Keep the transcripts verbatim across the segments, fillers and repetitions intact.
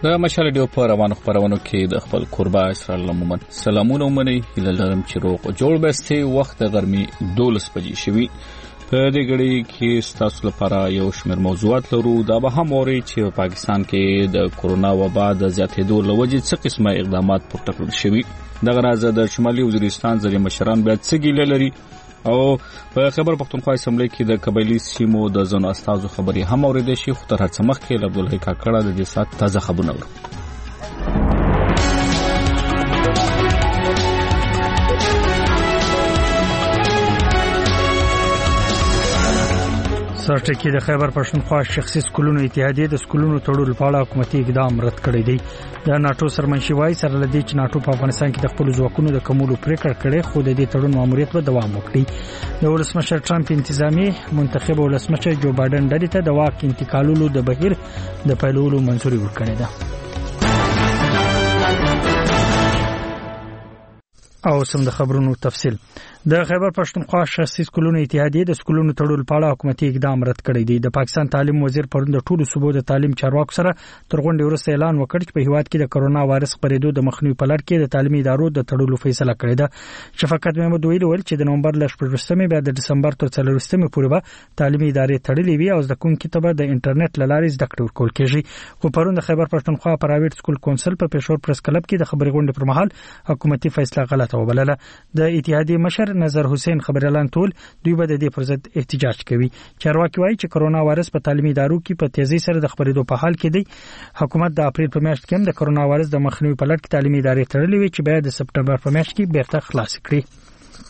د مشال ډیو په روانو خبرونو کې د خپل قربا اسرائیل محمد سلامونه ومني هله لرم چې روغ جوړ بسته وخت ګرمي دولس بجې شوي په دې غړي کې ستاسو لپاره یو شمېر موضوعات لرو دا به هم اوري چې پاکستان کې د کورونا وبا د زیاتېدو لوجې څه قسمه اقدامات پورته کړل شوي د غرازه د شمالي وزیرستان ځینې مشران بیا څه ګیله لري او په خبر پښتونخوا اسمبلی کې د قبایلی سیمو د ځنو استازو خبري هم اوریدل شي خو تر هڅه مخکې عبدالحی کاکړه د دې سات تازه خبرونه ورو سرټکی د خیبر پښتونخوا شخصي سکولونو اتحادیه د سکولونو تړلو په اړه حکومتي اقدام رد کړی دی د ناتو سرمنشي وای سره لدی چې ناتو په افغانستان کې د خپل ځواکونو د کمولو پریکړه کړې خو د دې تړون ماموریت به دوام وکړي د ولسمشر ټرمپ انتظامی منتخب ولسمشر جو بایدن ډلې ته د واک انتقالولو د بهیر د پیلولو منځوري ورکړې ده او سم د خبرونو تفصیل د خیبر پښتونخوا شخصي سکولونو اتحادیه د سکولونو تړلو په اړه حکومتي اقدام رد کړی دی د پاکستان تعلیم وزیر پرون د ټولو صوبو د تعلیم چارواکو سره تر غونډې وروسته اعلان وکړ چې په هیواد کې د کرونا وایرس خپرېدو د مخنیوي په لړ کې د تعلیمي ادارو د تړلو فیصله کړې ده شفقت محمود ویل ول چې د نومبر ل شپږمې بیا د دسمبر تر څلورمې پورې به تعلیمي ادارې تړلې وي او د کوم کتابه د انټرنیټ لارې زده کړې ورکول کېږي خو پرون د خیبر پښتونخوا پرایویټ سکول کونسل په پېښور پریس کلب کې د خبري غونډې پر مهال حکومتي فیصله غلطه وبلله د اتحادیه مشر نظر حسین خبر اعلان ټول دوی به د دې پر ضد احتجاج کوي چارواکي وایي چې کرونا وایرس په تعلیمي ادارو کې په تیزی سره د خبرېدو په حال کې دی حکومت د اپریل په میاشت کې د کرونا وایرس د مخنیوي په لړ کې تعلیمي ادارې تړلې وي چې بیا د سپټمبر په میاشت کې بیرته خلاص کړي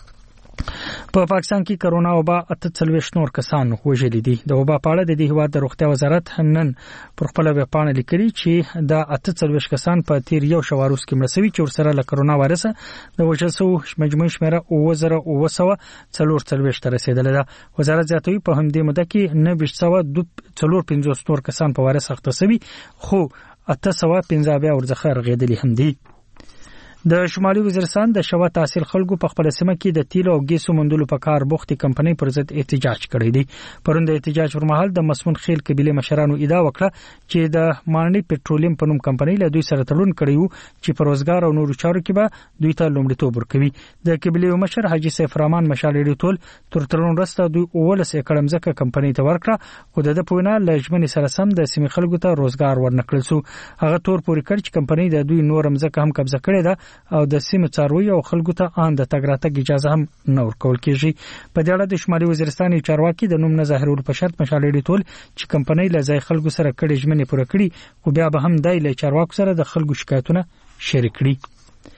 په پاکستان کې کرونا وبا اته څلوېښت نور کسان وژلي دي د وبا په اړه د دې هیواد د روغتیا وزارت نن پر خپل ویب پاڼه لیکلي چې د اته څلوېښت کسان په تیر یو شواروس کې مړ شوي چې ورسره له کرونا وایرس د وژل شوو مجموعي شمیره اوه زره اوه سوه څلور څلوېښت ته رسیدلې ده وزارت زیاتوي په همدې موده کې نهه ویشت سوه څلور پنځوس نور کسان په وایرس اخته شوي خو اته سوه پنځه بیا ورڅخه رغېدلي هم دي د شمالي وزیرستان د شوا تحصیل خلکو په خپل سیمه کې د تیلو او ګیسو مندلو په کار بوختي کمپنۍ پر ضد احتجاج کړی دی پرون د احتجاج پر مهال د مسمون خیل قبيله مشرانو ادعا وکړه چې د مانډي پټرولیم په نوم کمپنۍ له دوی سره تړون کړی وو چې په روزګار او نورو چارو کې به دوی ته لومړیتوب ورکوي د قبيله مشر حاجی سیف رحمان مشالې ټول تر تړون وروسته دوی اولس اکړم ځکه کمپنۍ ته ورکړه خو د پوینا لجمنې سره سم د سیمې خلکو ته روزګار ورنکړل سو هغه تور پورې کړ چې کمپنۍ د دوی نورم ځکه هم قبضه کړې ده او د سیمې څاروي او خلکو ته آن د تګ راتګ اجازه هم نه ورکول کېږي په دې اړه د شمالي وزیرستان چارواکي د نوم نه ظاهرول په شرط مشالې ټول چې کمپنۍ له ځای خلکو سره کړي ژمنې پوره کړي خو بیا به هم دای له چارواکو سره د خلکو شکایتونه شریک کړي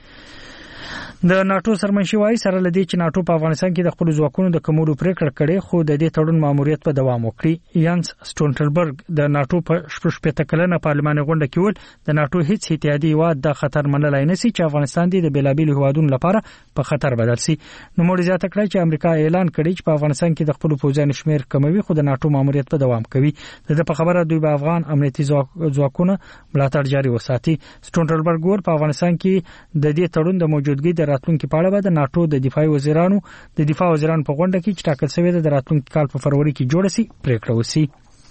د ناتو سرمنشي وای سره لدی چې ناتو په افغانستان کې د خپل ځواکونو د کمولو پریکړه کړې خو د دې تړون ماموریت په دوام وکړي یانس سټولټنبرګ د ناتو په شپږ کلنه پارلماني غونډه کې ول د ناتو هیڅ اتحادیه هیواد د خطر منلای نه سي چې افغانستان د بیلابیل هیوادونو لپاره په خطر بدل سي نو موږ زیاته کړی چې امریکا اعلان کړی چې په افغانستان کې د خپل پوځیانو شمیر کموي خو د ناتو ماموریت په دوام کوي د په خبره دوی په افغان امنیتي ځواکونو ملاتړ جاري وساتي سټولټنبرګ ور په افغانستان کې د دې تړون د موجودګۍ د راتلونکي په اړه د ناتو د دفاعي وزیرانو د دفاع وزیرانو په غونډه کې چې ټاکل شوی د راتلونکي کال په فروری کې جوړ شي پریکړه وشي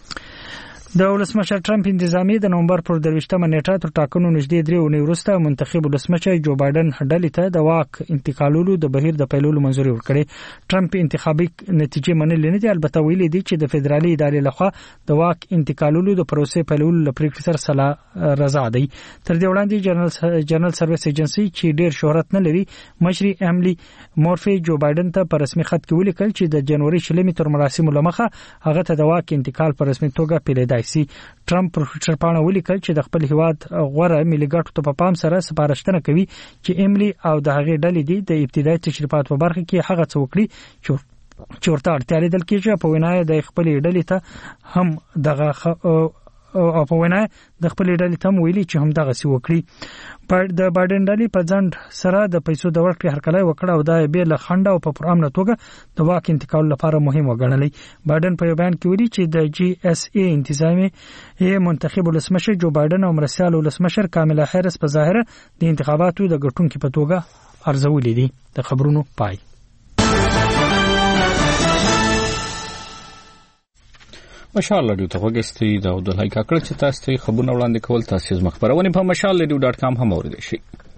د ولسمشر ټرمپ انتظامی د نومبر پر درويشتمه نیټه تر ټاکنو نږدې درې ونې وروسته منتخب ولسمشر جو بایدن ډلې ته د واک انتقالولو د بهیر د پیلولو منځوري ورکړي ټرمپ انتخابي نتیجې منلې نه دي البته ویلي دي چې د فدرالي ادارې لخوا د واک انتقالولو د پروسې پیلولو لپاره سره سلا رضا دی تر دې وړاندې جنرال جنرال سرویس ایجنسی چې ډیر شهرت نه لري مشري املی مورفي جو بایدن ته په رسمي خط کې ولیکل چې د جنوري شلمې تر مراسمو لمخه هغه ته د واک انتقال په رسمي توګه پیلېدای سي ټرمپ پر ټویټر باندې ولیکل چې د خپل هیواد غوړه ملي ګټو ته په پام سره سپارښتنه کوي چې املی او د هغې ډلې دي د ابتدایي تشریفات په برخه کې هغه څه وکړي چې ورته اړتیا لیدل کېږي په وینا د خپل ډلې ته هم دغه او په وینا د خپل ډلې ته ویلي چې هم دغه سی وکړي په د بایدن ډلې په ځند سره د پیسو د ورکړې هرکلی وکړ او د به له خنډ او په پرامن توګه د واک انتقال لپاره مهم وګڼلې بایدن په بیان کې ویلي چې د جی اس ای انتظامی یې منتخب ولسمشر جو بایدن او مرسیال ولسمشر کاملا هریس په ظاهر د انتخاباتو د ګټونکو په توګه ارزولې دي د خبرونو پای مشال رادیو ته وګورئ دا د لای کاکړ چې تاسو ته خبرونه وړاندې کول تاسو زما خبرونه په مشال رادیو ډاټ کام هم اوریدئ شئ.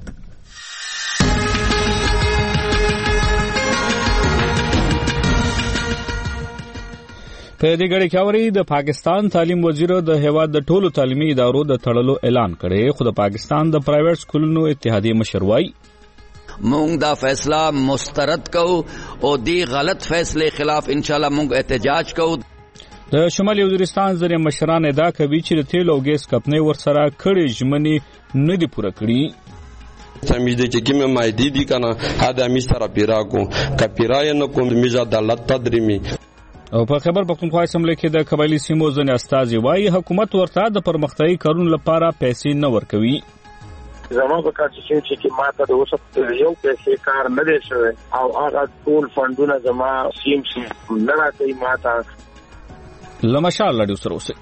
په دې غړي کې اوري د پاکستان تعلیم وزیر د هیواد د ټولو تعلیمي ادارو د تړلو اعلان کړي، خو د پاکستان د پرایویټ سکولونو اتحادیه مشر وایي مونږ دا فیصله مسترد کوو او دی غلط فیصله خلاف ان شاء الله مونږ احتجاج کوو. د شمالي وزیرستان ځینې مشران ادعا کوي چې د تیل او ګیس کمپنۍ ورسره کړي ژمنې نه دي پوره کړي. سمیده چې کومه مایدی دي کنه هدا می سره پیرا کو کپیرای نه کوم میزه عدالت تدریمی. او په خبر پختونخوا اسمبلی کې د قبایلی سیمو ځینې استازي وایي حکومت ورته د پرمختیايي کارونو لپاره پیسې نه ورکوي. زموږ په کار چې چې ماته د اوسه یو پیسې کار نه دی شوی او هغه ټول فندونه زما سیم سیم نه راځي ماته لمشال لډو سره اوسه.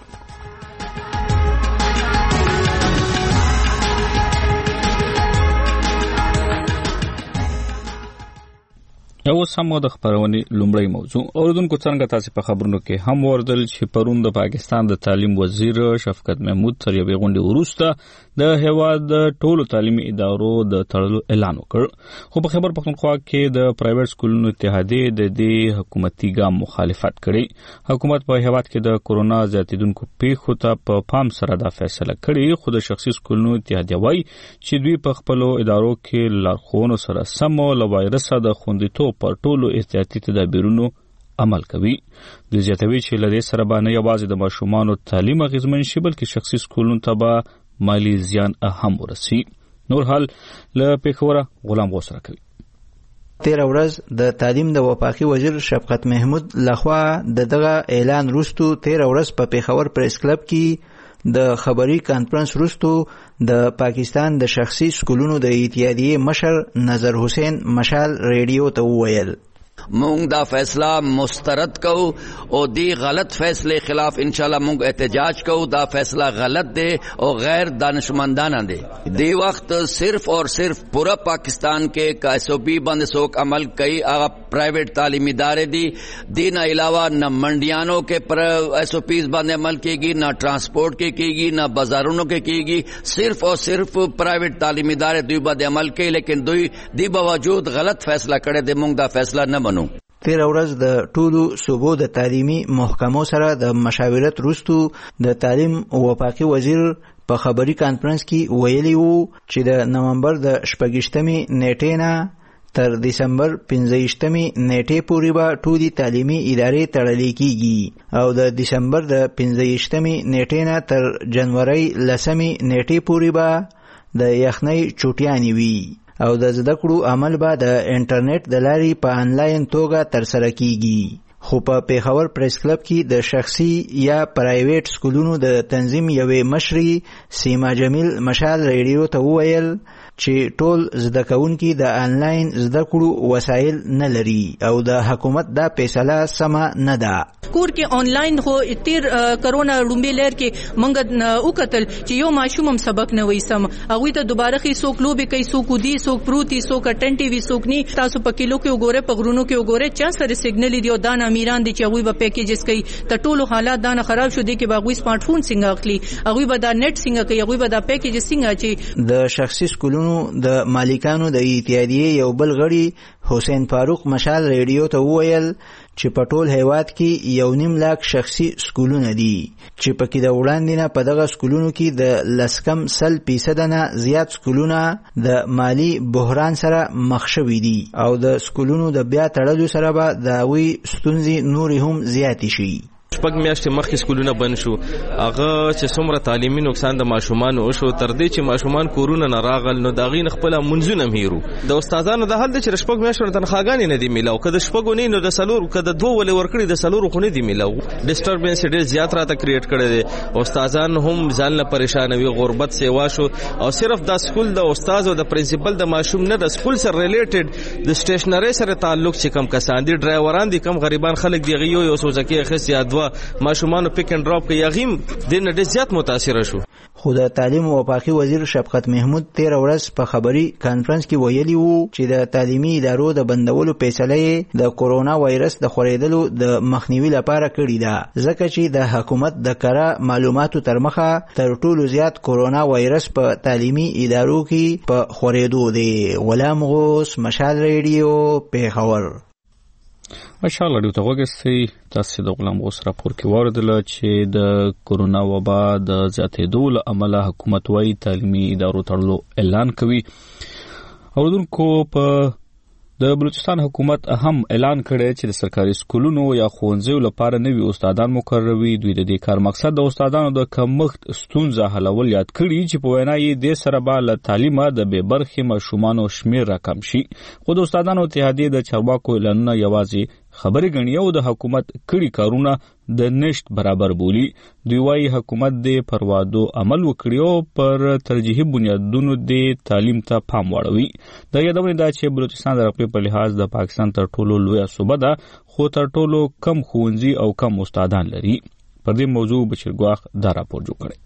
یو سمو د خبرونې لومړی موضوع اوردونکو څنګه تاسو په خبرونو کې هم وردل چې پرون د پاکستان د تعلیم وزیر شفقت محمود تر یوې غونډې وروسته د هیواد ټولو تعلیمي ادارو د تړلو اعلان وکړ، خو په خبر پختونخوا کې د پرایویټ سکولونو اتحادیه د دې حکومتي ګام مخالفت کړي. حکومت په هیواد کې د کورونا زیاتیدونکو پیښو ته په پام سره دا فیصله کړي، خو د شخصي سکولونو اتحادیه وایي چې دوی په خپل ادارو کې لارښوونو سره سم له وایرس د خوندیتوب پر ټولو احتیاطي تدابیرونو عمل کوي. د زیاتوي چې لدې سره باندې یوازې د ماشومانو تعلیم اغیزمن شي بلکې شخصي سکولونو ته به مالی زیان هم ورسي. نور حال له پیښوره غلام غوسره کوي. تیر ورځ د تعلیم د وفاقي وزیر شفقت محمود لخوا د دغه اعلان وروسته تیر ورځ په پیښور پریس کلب کې د خبري کانفرنس وروسته د پاکستان د شخصي سکولونو د اتحادیه مشر نظر حسین مشال ریډیو ته وویل مونږ دا فیصله مسترد کوو او دی غلط فیصله خلاف انشاءاللہ مونږ احتجاج کوو. دا فیصله غلط دی او غیر دانشمندانه دی. دی وخت صرف اور صرف پورا پاکستان کې کا ایس او پی باندې څوک عمل کوي هغه پرائیویٹ تعلیمی ادارے دي. دین علاوه نه منډیانو کې پر ایس او پیز باندې عمل کیږي، نه ټرانسپورٹ کې کیږي، نه بازارونو کې کیږي. صرف اور صرف پرائیویٹ تعلیمی ادارے دوی باندې عمل کوي، لیکن دوی دی باوجود غلط فیصله کړي دي. مونږ دا فیصله نه منو. تیر ورځ د ټولو صوبو د تعلیمي محکمو سره د مشاورت وروسته د تعلیم وفاقي وزیر په خبري کانفرنس کې ویلي وو چې د نومبر د شپږشتمې نیټې نه تر دسمبر پنځه-ویشتمې نیټې پورې به ټولې تعلیمي ادارې تړلې کیږي او د دسمبر د پنځه-ویشتمې نیټې نه تر جنوري لسمې نیټې پورې به د یخنۍ چوټیانې وي او د زده کړو عمل به د انټرنیټ د لارې په انلاین توګه ترسره کیږي. خو په پیښور پریس کلب کې د شخصي یا پرایویټ سکولونو د تنظیم یوې مشري سیما جمیل مشال ریډیو ته وویل چې ټول زده کوونکي د انلاین زده کړو وسایل نه لري او د حکومت دا فیصله سمه نه ده. کور کې انلاین خو تیر کرونا لومبي لیر کې مونږ وکتل چې یو ماشوم هم سبق نه وای سم، هغه ته دوباره خې څوک لوبي کوي، څوک دی، څوک پروتي، څوک اټنټیوي، څوک ني. تاسو په کیلو کې وګوره، په غرونو کې وګوره، چا سره سیګنل دی او دا امیران دي چې هغه په پیکیجز کوي. ته ټولو حالات دا نه خراب شو دي کې باغوي سمارټ فون څنګه اخلي، هغه به دا نت څنګه کوي، هغه به دا پیکیج څنګه چې د شخصي سکولونو د مالکانو د اتحادیه یو بل غړي حسین فاروق مشال ریډیو ته وویل چې په ټول هیواد کې یو نیم لاک شخصي سکولونه دي چې پکې د وړاندې نه په دغه سکولونو کې د لسکم سل فیصد نه زیات سکولونه د مالی بحران سره مخ شوي دي او د سکولونو د بیا تړلو سره به د هغوی ستونزې نورې هم زیاتې شي. شپږ میاشتې مخکې سکولونه بند شو، هغه چې څومره تعلیمي نقصان د ماشومانو وشو تر دې چې ماشومان کورونه نه راغل نو د هغې نه خپله منځونه هم هیرو. د استادانو دا حال دی چې د شپږ میاشتو نه تنخواګانې نه دي میلاو، که د شپږو نه نو د څلورو، که د دوو ولې ورکړي د څلورو خو نه دي میلاو. ډسټربنس ډېر زیات راته کریټ کړی دی. استادان هم ځان له پریشانوي، غربت سیوا شو او صرف دا سکول د استاد او د پرنسپل د ماشوم نه، د سکول سره ریلیټډ د سټیشنري سره تعلق چې کم کسان دي، ډرایوران دي، کم غریبان خلک دي، یو یو سوزکې اخیستې یا دوه ماشومانو پیک اینڈ ډراپ کوي، هغه هم د نه ډېر زیات متاثر شو. خو د تعلیم او وفاقي وزیر شفقت محمود تیر ورځ په خبري کانفرنس کې ویلي وو چې د تعلیمي ادارو د بندولو فیصله د کورونا وایرس د خورېدلو د مخنیوي لپاره کړې ده، ځکه چې د حکومت د کره معلوماتو تر مخه تر ټولو زیات کورونا وایرس په تعلیمي ادارو کې په خورېدو دی. غلام غوث، مشال ریډیو، پیښور. ماشاءالله ډیو ته وګورئ تاسو د غلام غوث راپور کې واردل چې د کورونا وبا د زیاتېدو له امله حکومت وايي تعلیمي ادارو تړلو اعلان کوي. اوردونکو په د بلوچستان حکومت هم اعلان کړی چې د سرکاري سکولونو یا ښوونځیو لپاره نوي استادان مقرروي. دوی د دې کار مقصد د استادانو د کمښت ستونزه حلول یاد کړي چې په وینا یې د سره به له تعلیمه د بې برخې ماشومانو شمیر راکم شي. خو د استادانو اتحادیې د چارواکو اعلانونه یوازې خبرې ګڼي او د حکومت کړي کارونه د نشت برابر بولی. دوی وايي حکومت د پروادو عمل وکړي او پر ترجیحي بنیادونو د تعلیم ته پام واړوي. د یادونه ده چې بلوچستان د رقبې په لحاظ د پاکستان تر ټولو لویه صوبه ده، خو تر ټولو کم ښوونځي او کم استادان لري. پر دې موضوع بشیر ګواخ دا راپور جوړ کړی.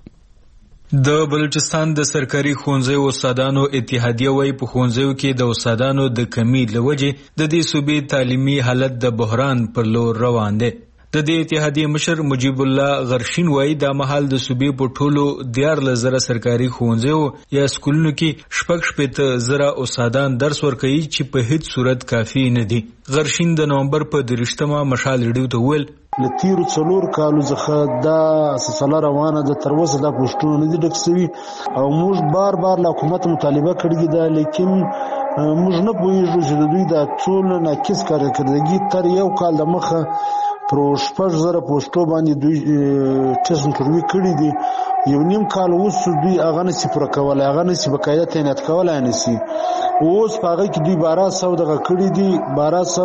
د بلوچستان د سرکاري ښوونځیو استادانو اتحادیه وايي په ښوونځیو کې د استادانو د کمی له وجې د دې صوبې تعلیمي حالت د بحران پر لور روان دی. د دې اتحادیې مشر مجیب الله غرشین وايي دا مهال د صوبې په ټولو دیارلس زره سرکاري ښوونځیو یا سکولونو کې شپږ شپېته زره استادان درس ورکوي چې په هیڅ صورت کافي نه دي. غرشین د نومبر په دریشتمه مشال ریډیو ته وویل لتیرو څلور کالو څخه دا سلسله روانه ده، تر اوسه دا پوسټونه نه دي ډک شوي او موږ بار بار له حکومت مطالبه کړې ده، لیکن موږ نه پوهېږو چې د دوی دا ټول ناقص کارکردګي تر یو کال د مخه پر شپږ زره پوسټو باندې دوی ټیسټ انټرویو کړي دي. یو نیم کال اوس دوی هغه نشي پوره کولی، هغه نشي بقاعده تعینات کولی نشي. اوس په هغه کې دوی بارہ سو دغه کړي دي، بارہ سو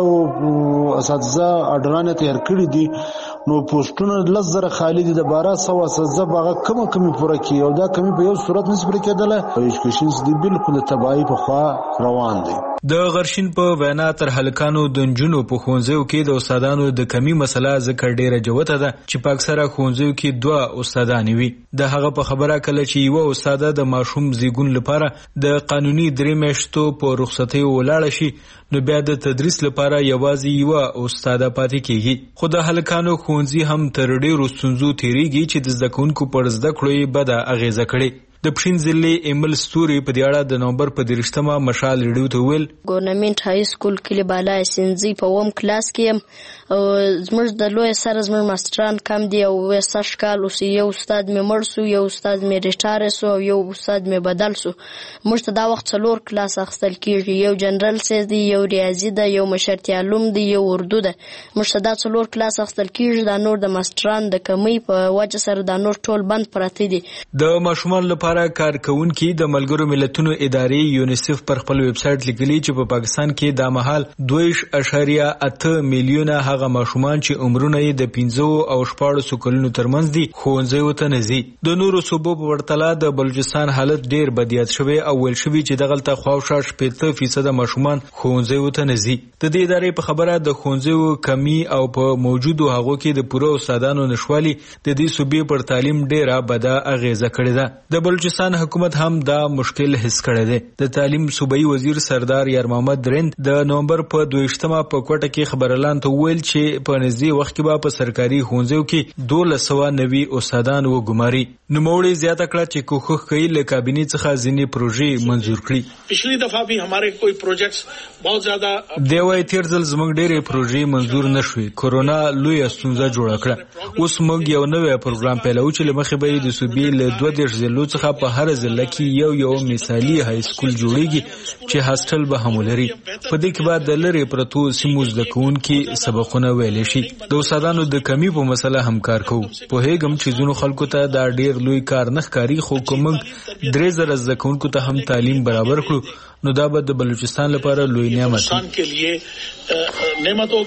اساتذه اډرانه تیار کړي دي، نو پوسټونه لس زره خالی دي. د بارہ سو اساتذه هغه کم کم پوره کوي او دا کمی په یو صورت نشي پوره کېدلی. ایجوکیشن دی بالکل تباہي په خوا روان دی. د غرشین په وینا تر هلکانو د نجونو په ښوونځیو کې د استادانو د کمی مسله ذکر ډیره جوته ده چې په اکثره ښوونځیو کې دوه استادان وي. د هغه په خبره کله چې یو استاد د ماشوم زیږون لپاره د قانوني درې میاشتو په رخصتۍ ولاړ شي نو بیا د تدریس لپاره یوازې یو استاد پاتې کیږي. خو د هلکانو ښوونځي هم تر ډیرو ستونزو تیریږي چې د زده کوونکو پر زده کړو یې بده اغیزه کړې. د پښین ضلع ایمل ستوري په دې اړه د نومبر په دریشتمه مشال ریډیو ته ویل ګورنمنت های سکول کې بالا سنځي په ووم کلاس کې او زموږ د لوی سره زموږ ماستران کم دي او وسه شکال اوس یو استاد مې مړ سو، یو استاد مې ریټایر سو او یو استاد مې بدل سو. موږ ته دا وخت څلور کلاس اخیستل کیږي، یو جنرال سیز دی، یو ریاضي ده، یو مشرتي علوم دی، یو اردو ده. موږ ته دا څلور کلاس اخیستل کیږي. دا نور د ماستران د کمی په وجه سره دا نور ټول بند پراته دي. د ماشومان لپاره کارکونکي د ملګرو ملتونو ادارې یونیسف پر خپل ویب سټ لیکلي چې په پاکستان کې د مهال دوه اعشاریه اته میلیونه هغه ماشومان چې عمرونه یې د پنځه او شپاړسو کلونو ترمنځ دي ښوونځیو ته نه ځي. د نورو صوبو په ورتله د بلوچستان حالت ډیر بدیات شوی او ویل شوی چې دغلته خواوشا شپېته فیصد ماشومان ښوونځیو ته نه ځي. د دې ادارې په خبره د ښوونځیو کمی او په موجودو هغو کې د پوره استادانو نشوالي د دې صوبې پر تعلیم ډیره بده اغیزه کړې ده. د بلوچستان حکومت هم دا مشکل حس کړی دی. د تعلیم صوبایي وزیر سردار یار محمد رند د نومبر په دویشتمه په کوټه کې خبرلان ته ویل چې په نږدې وخت کې به په سرکاري ښوونځیو کې دولس سوه نوي استادان وګماري. نوموړي زیاته کړه چې کوښښ کوي له کابینې څخه ځینې پروژې منظور کړي. پچھلی دفعه بھی ہمارے کوئی پروجیکٹس بہت زیادہ دی وايي تیر ځل زموږ ډېرې پروژې منظور نشوي. کورونا لویه ستونزه جوړه کړه. اوس موږ یو نوی پروګرام پیلوو چې له مخې به یې د صوبې له دوه دېرش ضلعو څخه په هر ضلع کې یو یو مثالي های سکول جوړیږي چې هاسټل به هم ولري. په دې کې به د لرې پرتو سیمو زده کوونکي سبقونه ویلی شي. د استادانو د کمی په مسله هم کار کوو. پوهېږم چې ځینو خلکو ته دا ډېر لوی کار نه ښکاري، خو که موږ درې زره زده کوونکو ته هم تعلیم برابر کړو نو دا به د بلوچستان لپاره لوی نعمت وي.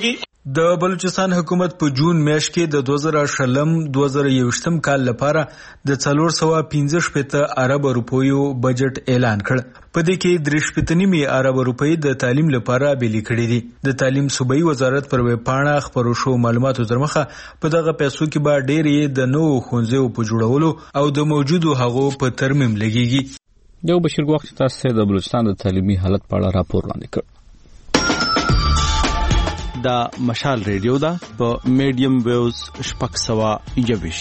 د بلوچستان حکومت په جون میاشت کې د دوه زره شلم دوه زره یوویشتم کال لپاره د څلور سوه پنځه شپېته ارب روپیو بجټ اعلان کړ. په دې کې درې شپېته نیمې ارب روپۍ د تعلیم لپاره بیلې کړې دي. د تعلیم صوبایي وزارت پر ویب پاڼه خپرو شو معلوماتو تر مخه په دغه پیسو کې به ډېرې د نوو ښوونځیو په جوړولو او د موجودو هغو په ترمیم لګیږي. یو بشیر وخت تاسو د بلوچستان د تعلیمي حالت په اړه راپور وړاندې کړ. دا مشال ریډیو دا په میډیم ویوز شپږ سوه یوویش.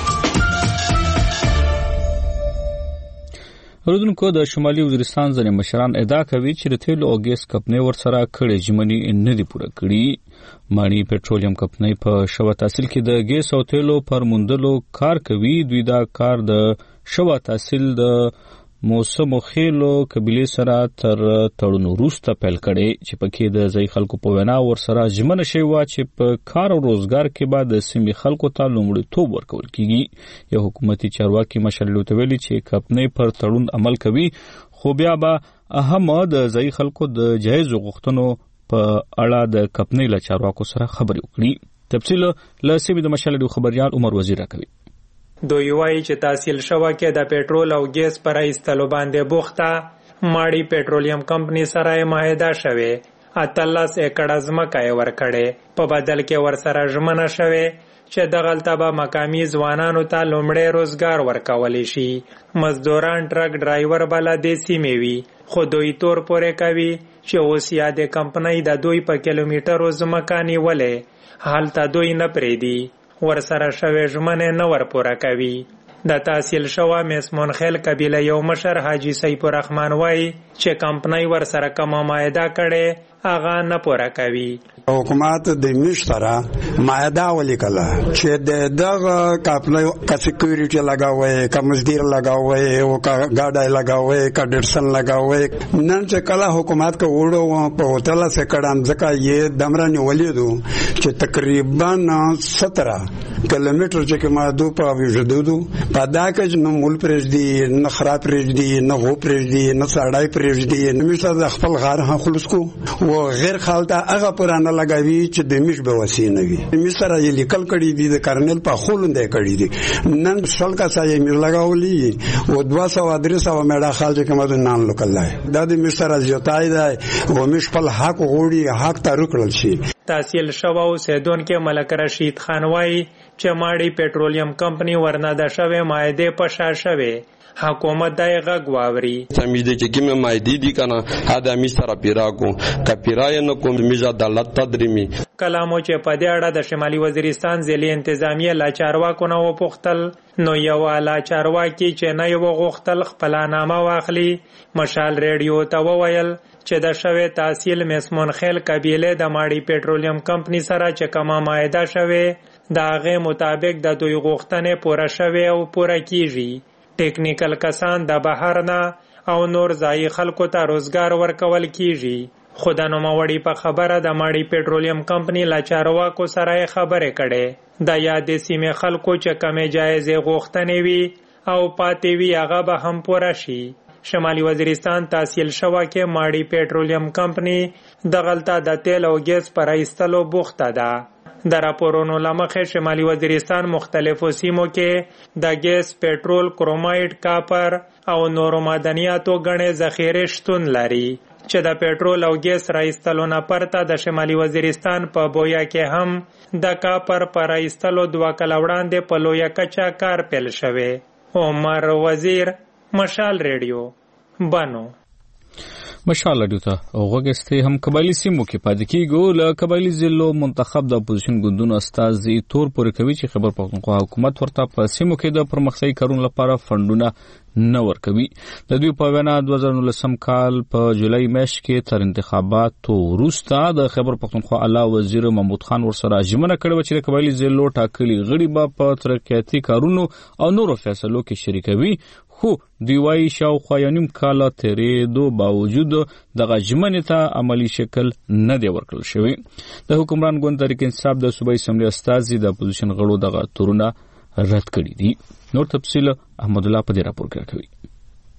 اوریدونکو د شمالي وزیرستان ځینې مشران ادعا کوي چې د تیلو او ګیس کمپنۍ ورسره کړې ژمنې نه دي پوره کړي. مانی پټرولیم کمپنۍ په شوه تحصیل کې د ګیس او تیلو پر موندلو کار کوي. دوی دا کار د شوه تحصیل د موسمو خېلو قبیلې سره تر تړون وروسته پیل کړي چې پکې د ځای خلکو په وینا ورسره ژمنه شوې وه چې په کار او روزګار کې به د سیمې خلکو ته لومړیتوب ورکول کیږي. یو حکومتي چارواکي مشرلو ته ویلي چې کمپنۍ پر تړون عمل کوي خو بیا به اهم د ځای خلکو د جایزو غوښتنو په اړه د کمپنۍ له چارواکو سره خبرې وکړي. تفصیل له سیمې د مشرلو خبريال عمر وزیر راکوي. دوی وایي چې تحصیل شوه کې د پېټرول او ګیس پر ایستلو باندې بوخته. ماړی پېټرولیم کمپنۍ سره یې معاهده شوې، اتلس ایکړه ځمکه یې ورکړې، په بدل کې ورسره ژمنه شوې چې دغلته به مقامي ځوانانو ته لومړی روزګار ورکولی شي. مزدوران ټرک ډرایور به له دې سیمې وي، خو دوی تور پورې کوي چې اوس یادې کمپنۍ د دوی په کیلومیټرو ځمکه نیولې، هلته دوی نه پرېږدي، ورسره شوې ژمنې نه ورپوره کوي. د تحصیل شوه میسمون خیل قبیله یو مشر حاجي سیف الرحمن وایي چې کمپنۍ ورسره کومه معاهده کړې هغه نه پوره کوي. حکومت د میش سره معاهده ولیکله چې د دغه کمپنۍ کا سکیورټي لګاوي، کا مزدور لګاوي او کا ګاډي لګاوي، کا ډرسن لګاوي. نن چې کله حکومت کا وړو په هوټل سره ځکه یې دمرنی ولیدو چې تقریبا سترہ کیلومتر چې کومه دو په وجودو په دا کې نو مول پرېږدي، نه خراب پرېږدي، نه غو پرېږدي، نه سړای پرېږدي. میشه د خپل غار هم خلص کو او غیر خالته هغه پرانه لګوي چې د میش به وسینه وي. میش سره یې لیکل کړي دي د کارنل په خولندې کړي دي. نن شل کا سایه میش لګاولي او دوه سوه درې سوه میډا خال چې کومه نام لکلای دا د میش سره زیاتای دی او میش خپل حق غوړي حق ته رکړل شي. تحصیل شوه اوسیدونکو ملک رشید خان وایي چې ماړی پېټرولیم کمپنی ورنه د شوې معاهدې په شا شوې. حکومت دای غږ واوري. سمجھده چې کومه مایدی دي کنه ادا می سره پیرا کو کپیرای نه کوم میزه عدالت تدریمی کلامو چې په دې اړه د شمالي وزیرستان ځلې انتظامیه لا چارواکو نه وپوښتل نو یو اعلی چارواکي چې نه یو غوښتل خپل نامه واخلي. مشال ریډیو ته وویل چې د شوې تحصیل میسمون خیل قبیله د ماړی پېټرولیم کمپنی سره چې کومه معاهده شوې د هغې مطابق د دوی غوښتنې پوره شوې او پوره کیږي. ټیکنیکل کسان د بهر نه او نور ځایي خلکو ته روزګار ورکول کیږي. خو د نوموړي په خبره د ماړی پېټرولیم کمپنی له چارواکو سره یې خبرې کړې. د یادې سیمې خلکو چې کمې جایزې غوښتنې وي او پاتې وي هغه به هم پوره شي. شمالي وزیرستان تحصیل شوه کې ماړی پېټرولیم کمپنی دغلته د تیل او ګیس پر ایستلو بوخته ده. د راپورونو لمخې شمالي وزیرستان مختلفو سیمو کې د ګیس، پېټرول، کرومایډ، کاپر او نورو معدنیاتو غنې ذخیرې شتون لري چې د پېټرول او ګیس راایستلو نه پرته د شمالي وزیرستان په بویا کې هم د کاپر پر ایستلو دوه کاله وړاندې په لویه کچه کار پیل شوی. عمر وزیر، مشال ریډیو، بانو. مشال ریډیو ته وګورئ. هم قبایلی سیمو کې پاتې کیږي. له قبایلی ضلعو منتخب د اپوزیشن ګوندونو استازي تور پورې کوي چې خبر پښتونخوا حکومت ورته په سیمو کې د پرمختیايي کارونو لپاره فندونه نه ورکوي. د دوی په وینا دوه زره نولسم کال په جولای میاشت کې تر انتخاباتو وروسته د خبر پښتونخوا اعلی وزیر محمود خان ورسره ژمنه کړې چې د قبایلی ضلعو ټاکلي غړي به په ترقیاتي کارونو او نورو فیصلو کې شریکوي. خو دوی وایي شاوخوا یو نیم کاله تېرېدو باوجود دغه ژمنې ته عملي شکل نه دی ورکړل شوی. د حکمران ګوند تحریک انصاف د صوبایي اسمبلۍ استازي د اپوزیشن غړو دغه تورونه رد کړي دي. نور تفصیل احمد الله په دې راپور کې راکوي.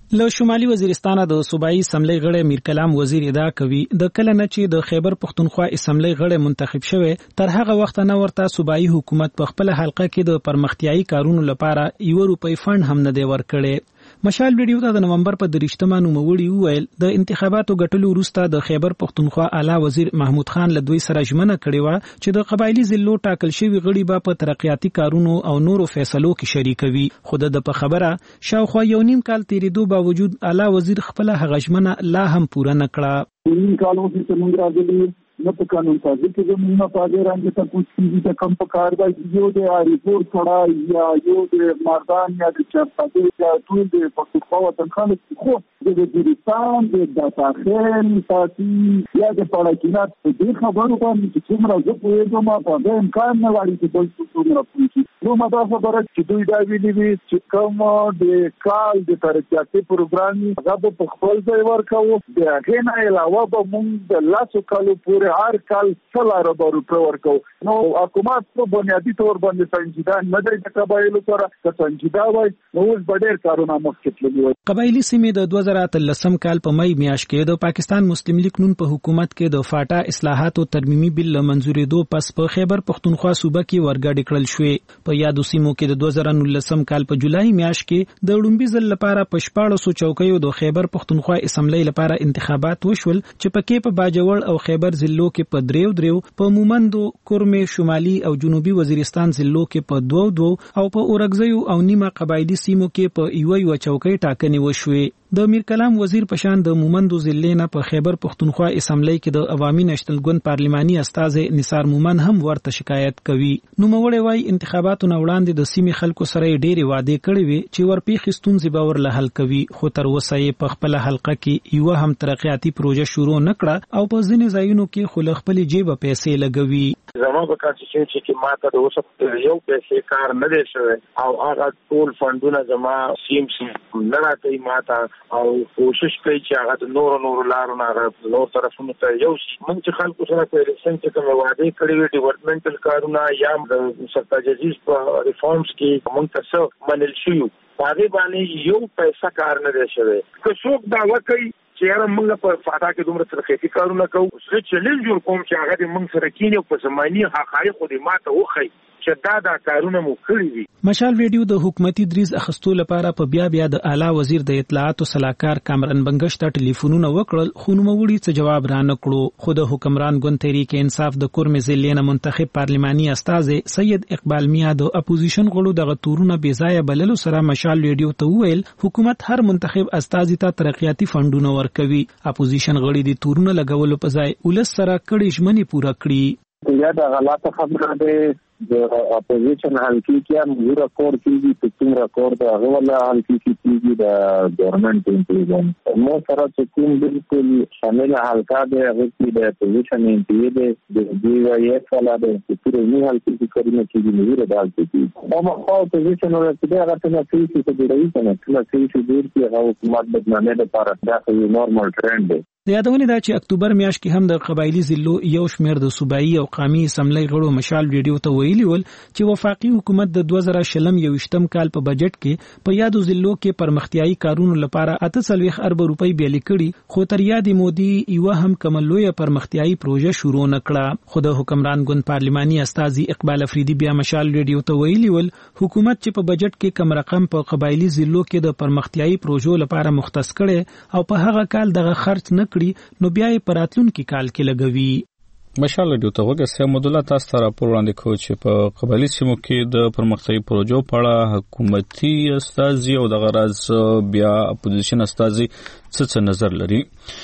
له شمالي وزیرستان د صوبایي اسمبلی غړی میر کلام وزیر ادعا کوي د کله نه چې د خیبر پختونخوا اسمبلی غړی منتخب شوی تر هغه وخت نه ورته صوبایي حکومت په خپل حلقه کې د پرمختیايي کارونو لپاره یو روپۍ فند هم نه دی ورکړی. مشال ویډیو ته د نومبر په درشتمه نوموړي وویل د انتخاباتو ګټلو وروسته د خیبر پختونخوا اعلی وزیر محمود خان له دوی سره ژمنه کړې وه چې د قبایلي ضلعو ټاکل شوي غړي به په ترقیاتي کارونو او نورو فیصلو کې شریکوي. خو د په خبره شاوخوا یو نیم کال تیریدو باوجود اعلی وزیر خپل هغه ژمنه لا هم پوره نه کړه. نیم کال وروسته موږ راغلي نه په قانون سازي کې زموږ په اړه راځي ته کوڅې ته کم په کار دی یو د ریپورت کړه یا یو د مردان یا د چارپادي یا ټول د پښتونخوا وطن خلک خو د وزیرستان د داخل ساتي یا د پړاکینات په دې خبرو باندې چې څومره زه پوهېږم په دې امکان نه لري چې بل څه څومره پوهېږي. نو ما دا خبره چې دوی دا ویلي وي چې کوم د کال د ترقیاتي پروګرام هغه په خپل ځای ورکوو د هغې نه علاوه به موږ د لسو کالو پورې هر کال سلاره به روپۍ ورکوو. نو حکومت په بنیادي طور باندې سنجیده نه دی د قبایلو سره که سنجیده وای نو اوس به ډېر کارونه مخکې تللي وای. قبایلي سیمې د دوه زره اتلسم کال په مۍ میاشت کې د پاکستان مسلم لیگ نون په حکومت کې د فاټا اصلاحاتو ترمیمي بل له منظورېدو پس په خیبر پختونخوا صوبه کې ورګډې کړل شوې. په یادو سیمو کې د دوه زره نولسم کال په جولای میاشت کې د لومړي ځل لپاره په شپاړسو چوکیو د خیبر پختونخوا اسمبلی لپاره انتخابات وشول چې پکې په باجوړ او خیبر ضلعو کې په دریو دریو په مومندو کورمې شمالي او جنوبي وزیرستان ضلعو کې په دوو دوو او په اورګزیو او نیمه قبایلی سیمو کې په یو یو چوکۍ ټاکنې وشوې. د میر کلام وزیر پشان د مومندو ضلع نه په خیبر پختونخوا اسمبلی کې د عوامي نشنل ګوند پارلماني استازي نثار مومن هم ورته شکایت کوي. نو موړی وای انتخاباتو نه وړاندې د سیمې خلکو سره ډېری وعده کړې وي چې ورپېښې ستونزې به ورله حل کوي خو تر اوسه یې په خپل حلقه کې یو هم ترقیاتي پروژه شروع نه کړه او په ځینې ځایونو کې خو له خپلې جیبه پیسې لګوي. زما په کانسټیټیوشن کې ماته د اوسه یو پیسې کار نه دی شوی او هغه ټول فندونه زما سیم سیم نه راځي ماته او کوشش کوي چې هغه د نورو نورو لارو نه نور طرفونو ته یو شي. موږ چې خلکو سره په الیکشن کې کوم وعده کړی وي ډیولپمنټل کارونه یا د سرتاجزیز په ریفارمز کې موږ ته څه منل شي هغه باندې یو پیسې کار نه دی شوی. که څوک دا وکړي چې یاره موږ په فاټا کې دومره ترقیاتي کارونه کوو زه چیلنج جوړ کوم چې هغه دې موږ سره کینې په زماني حقایقو دې ماته وښیي چې دا دا کارونه مو کړي دي. مشال ویډیو د حکومتي دریز اخستو لپاره په بیا بیا د اعلی وزیر د اطلاعاتو صلاحکار کامران بنگش ته ټلیفونونه وکړل خو نوموړي څه جواب را نه کړو. خو د حکمران ګوند تحریک انصاف د کورمې ضلع نه منتخب پارلماني استازي سید اقبال میا د اپوزیشن غړو دغه تورونه بې ځایه بللو سره مشال ویډیو ته وویل حکومت هر منتخب استازي ته ترقیاتي فندونه ورکوي. اپوزیشن غړي د تورونه لګولو په ځای ولس سره کړي ژمنې پوره کړي. یا دا غلطه خبره ده د اپوزیشن حلقې کې هم یو راکور کېږي چې کوم راکور د هغه ولا حلقې کې کېږي د ګورنمنت انټلیجنس مو سره چې کوم بالکل شامل حلقه ده هغه کې د اپوزیشن انټلیجنس د دی وای ایف ولا د پوره نه حلقې کې کړي نه کېږي نو د حلقې کې او ما اپوزیشن ورته هغه څنګه چې چې د ډیری څنګه چې چې ډیر کې هغه حکومت بدنامه لپاره دا یو نورمال ټرند دی. د یادونه ده چې اکتوبر میاشت کې هم د قبایلی ضلعو یو شمېر د صوبایي او قومي اسمبلی غړو مشال ویډیو ته ویلي ول چې وفاقي حکومت د دوه زره شلم یویشتم کال په بجټ کې په یادو ضلعو کې پرمختیايي کارونو لپاره اته څلوېښت ارب روپۍ بیلې کړي خو تر یاد مودي یو هم کوم لویه پرمختیايي پروژه شروع نه کړه. خو د حکمران ګوند پارلماني استازي اقبال افریدي بیا مشال ویډیو ته ویلي ول حکومت چې په بجټ کې کم رقم په قبایلی ضلعو کې د پرمختیايي پروژو لپاره مختص کړي او په هغه کال دغه خرچ نه کړي نو بیا یې په راتلونکي کال کې لګوي. مشال ویډیو ته وګورئ سم مدله تاسو ته راپور وړاندې کوي چې په قبایلی سیمو کې د پرمختیايي پروژو په اړه حکومتي استازي او د غرض بیا اپوزیشن استازي څه څه نظر لري.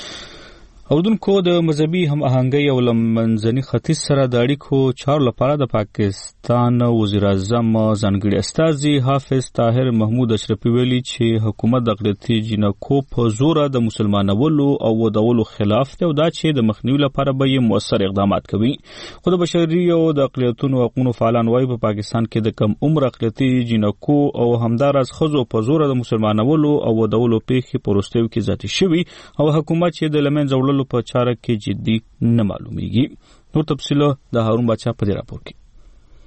اودونکو د مذهبي هم آهنګي او لمنځني ختیځ سره د اړیکو چارو لپاره د پاکستان وزیر اعظم ځانګړي استازي حافظ طاهر محمود اشرفي ویلي چې حکومت د اقلیتي جنکو په زور د مسلمانولو او ودولو خلاف دی او دا چې د مخنیوي لپاره به یې مؤثر اقدامات کوي. خو د بشري او د اقلیتونو حقوقو فعالان وايي په پاکستان کې د کم عمر اقلیتي جنکو او همدارس خزو په زور د مسلمانولو او ودولو پیښې په وروستیو کې زیاتې شوي او حکومت چې د لمنځه وړلو په چاره کې جدي نه معلومیږي. نو تفصیل د هارون بچا په دې راپور کې.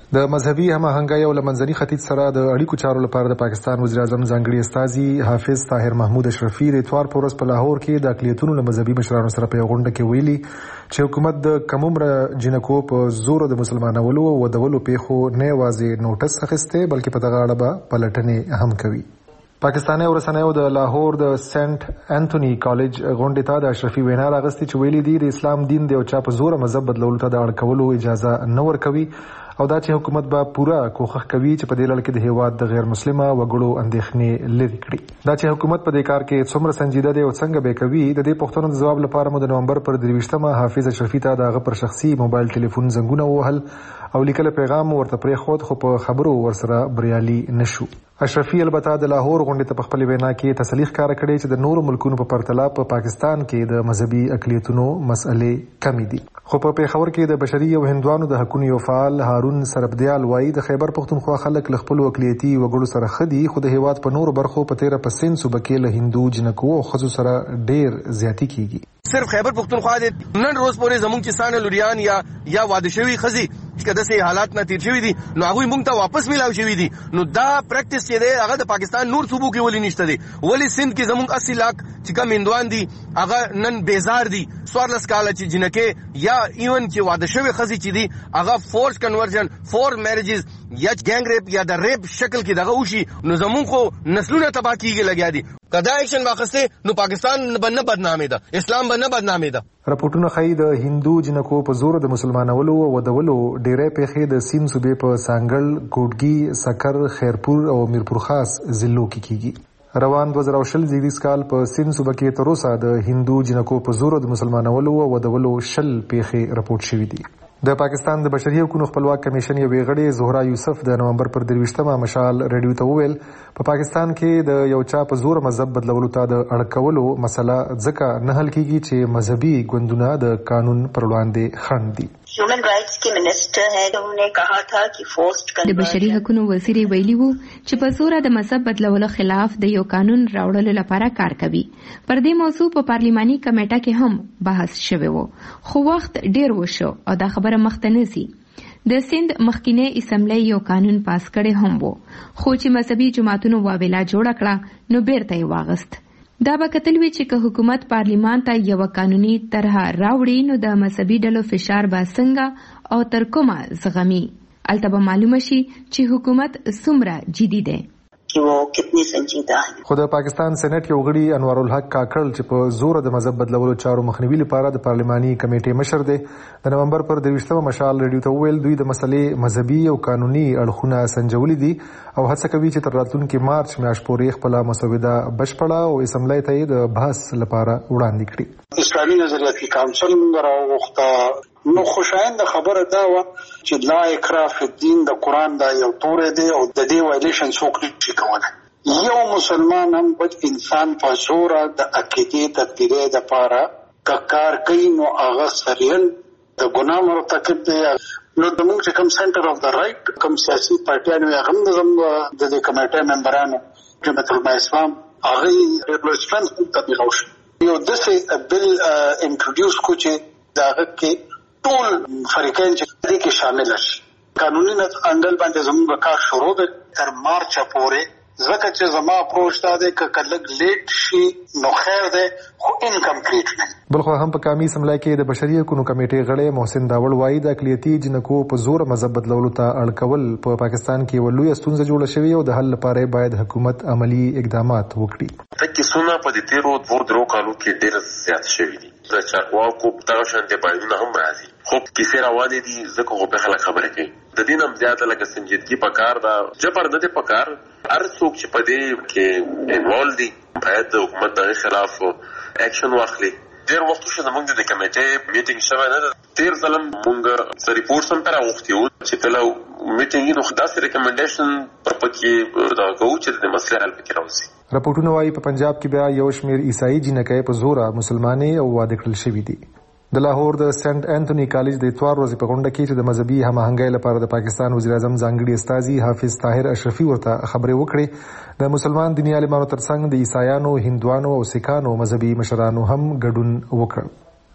د مذهبي هماهنګۍ او لمنځني ختیځ سره د اړیکو چارو لپاره د پاکستان وزیر اعظم ځانګړي استازي حافظ طاهر محمود اشرفي د اتوار په ورځ په لاهور کې د اقلیتونو له مذهبي مشرانو سره په یوه غونډه کې ویلي چې حکومت د کم عمره جنکو په زور د مسلمانولو او ودولو پیښو نه یوازې نوټس اخیستی بلکې په دغه اړه به پلټنې هم کوي. پاکستاني ورسنیو د لاهور د سنت انټونی کالج غونډې ته د اشرفي وینا راغستې چې ویلي دي د اسلام دین د یو چا په زور مذهب بدلولو ته د اړ کولو اجازه نه ورکوي او دا چې حکومت به پوره کوښښ کوي چې په دې لړ کې د هیواد د غیر مسلمه وګړو اندېښنې لرې کړي. دا چې حکومت په دې کار کې څومره سنجیده دی او څنګه به کوي د دې پوښتنو د ځواب لپاره مو د نومبر پر درویشتمه حافظ اشرفي ته د هغه پر شخصي موبایل ټلیفون زنګونه ووهل او لیکل پیغام ورته پرېښود خو په خبرو ورسره بریالي نشو. اشرفي البته د لاهور غونډې ته په خپل وینا کې تسلی ښکاره کړې چې د نورو ملکونو په پرتله په پا پاکستان کې د مذهبي اقلیتونو مسئلې کمې دي. خو په پیښور کې د بشري او هندوانو د حقوقو یو فعال هارون سربدیال وایي د خیبر پښتونخوا خلک له خپل اقلیتي وګړو سره خدي خو د هیواد په نورو برخو په تیره په سین صوبه کې له هندو جنکو او ښځو سره ډیر زیاتی کیږي. صرف خیبر پښتونخوا د نن روز پورې زموږ چې سانه لوریان یا یا واده شوی خزي چې داسې حالات نه تیر شوی دي نو هغه موږ ته واپس ملاو شوی دي. نو دا پریکټیس چې دی هغه د پاکستان نور صوبو کې ولې نشته دی. ولی سند کې زموږ اسی لاک چې کم هندوان دي هغه نن بیزار دي. سوارلس کاله چې جنکه یا ایون چې واده شوی خزي چې دي هغه فورس کنورژن فور میریجز یا ګینګ ریپ یا د ریپ شکل کې دغه وشي نو زموږ خو نسلونه تباہ کیږي لګیا دي. کدا ایکشن واخسته نو پاکستان باندې بدنامي ده اسلام باندې بدنامي ده. راپورټونه ښیي د هندو جنکو په زور د مسلمانولو او ودولو ډیرې پیښې د سیم صوبې په سانګل کوټګي سکر خیرپور او میرپور خاص ضلعو کې کیږي. روان دوه زره شل زیږدیز کال په سین صوبه کې تر اوسه د هندو جنکو په زور د مسلمانولو او ودولو شل پیښې راپورټ شوې دي. د پاکستان د بشري حقوقو خپلواک کمیشن یوې غړې زهرا یوسف د نومبر پر درویشتمه مشال ریډیو ته وویل په پا پاکستان کې د یو چا په زور مذهب بدلولو ته د اړ کولو مسله ځکه نه حل کیږي چې مذهبي ګوندونه د قانون پر وړاندې خنډ دي. Human rights के मिनिस्टर हैं उन्होंने कहा था कि फोर्स्ड د بشري حقوقو وزیر ویلي وو چې په زور د مذهب بدلولو خلاف د یو قانون راوړلو لپاره کار کوي. پر دې موضوع په پارلماني کمیټه کې هم بحث شوی وو خو وخت ډیر وشو او دا خبره مخته نه ځي. د سند مخکینه اسمبلی یو قانون پاس کړي هم وو خو چې مذهبي جماعتونو واویلا جوړ کړه نو بیرته یې واغست. دا به کتل وی چې که حکومت پارلیمان ته یو قانوني طرح راوړي نو د مذهبي ډلو فشار به څنګه او تر کومه زغمي. البته به معلومه شي چې حکومت څومره جدي ده कि वो कितनी संजीदा है. خو د پاکستان سېنات یو غړي انوار الحق کاکړ چې په زور د مذهب بدلولو چارو مخنیوي لپاره د پارلماني کمیټې مشر دی د نومبر پر درویشتمه مشال ریډیو ته ویل دوی د مسلې مذهبي او قانوني اړخونه سنجولي دي او هڅه کوي چې تر راتلونکي مارچ میاشت پورې خپل مسوده بشپړه او اسمبلی ته یې د بحث لپاره وړاندې کړي. اسلامي نظریاتي کونسل راوغوښته نو خوشاینده خبره دا و چې لا اکراه فی الدین د قرآن دا یو تورې دی او د دې وایلیشن څوک نشي کولی. یو مسلمان هم بد انسان په زوره د عقیدې تبدیلۍ دپاره که کار کوي نو هغه سریل د ګناه مرتکب دی. نو زموږ چې کوم سنټر اف د رایټ کوم سیاسي پارټیانو یې هم د دې کمیټې ممبرانو جمعیت علماء اسلام هغه ریپلسمنټ هم تطبیق وشي. یو داسې بل انټروډیوس کو چې د هغه کې ټول فریقین چې دې کې شامل شي. قانوني انګل باندې زموږ کار شروع دی تر مارچ پورې ځکه چې زما اپروچ دا دی که کلک لیټ شي نو خیر دی خو انکمپلیټ نه. بلخو هم په قومي اسمبلی کې د بشري حقوقو کمیټې غړی محسن داوړ وایي د اقلیتي جنکو په زور مذهب بدلولو ته اړ کول په پاکستان کې یوه لویه ستونزه جوړه شوې او د حل لپاره باید حکومت عملي اقدامات وکړي. تکیسونه په دې تیرو دوه درو کالو کې ډېر زیات شوي دي. د چارواکو دغه شانتې بایدونه هم راځي خو کیسې روانې دي ځکه خو به خلک خبرې کوي. د دې نه هم زیاته لکه سنجیدګي پکار ده جبر نه دی پکار. هر څوک چې په دې کې انوالو دي باید د حکومت دغه خلاف اکشن واخلي. ډېر وخت وشو زموږ د کمیټې میټینګ شوی نه ده. تېر ځل هم موږ څه ریپورټس هم پرې راغوښتي وو چې کله میټینګ وي نو داسې ریکمنډیشن پر پکې دغه کوو چې د مسلې حل پکې راوځي. راپورټونه وایي په پنجاب کې بیا یو شمېر عیسائی جنکۍ په زوره مسلمانې او واده کړل شوي دي. د لاهور د سنت انټونی کالج د اتوار ورځې په غونډه کې چې د مذهبي هماهنګۍ لپاره د پاکستان وزیر اعظم ځانګړي استازي حافظ طاهر اشرفي ورته خبرې وکړې د مسلمان دیني عالمانو ترڅنګ د عیسایانو هندوانو او سیکانو مذهبي مشرانو هم ګډون وکړ.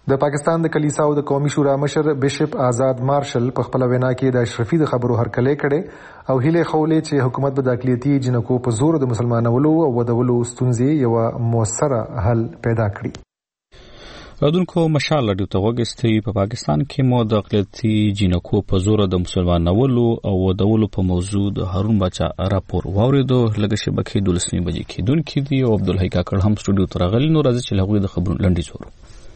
د پاکستان د کلیسا او د قومي شورا مشر بشپ آزاد مارشل په خپل وینا کې د اشرفي د خبرو هرکلی کړي او هیله خولې چې حکومت به د اقلیتي جنکو په زور د مسلمانولو او ودولو ستونزې یو موثره حل پیدا کړي. رادونکو مشال رادیو ته وګستي په پاکستان کې مو د اقلیتي جنکو په زور د مسلمانولو او ودولو په موضوع د هارون بچا راپور واوریدو لږه شبکې دولسمې بجې کې دونکو دی او عبدالحی کاکړ هم سټوډیو ته راغلی نو راځي چې هغه د خبرو لنډی زورو.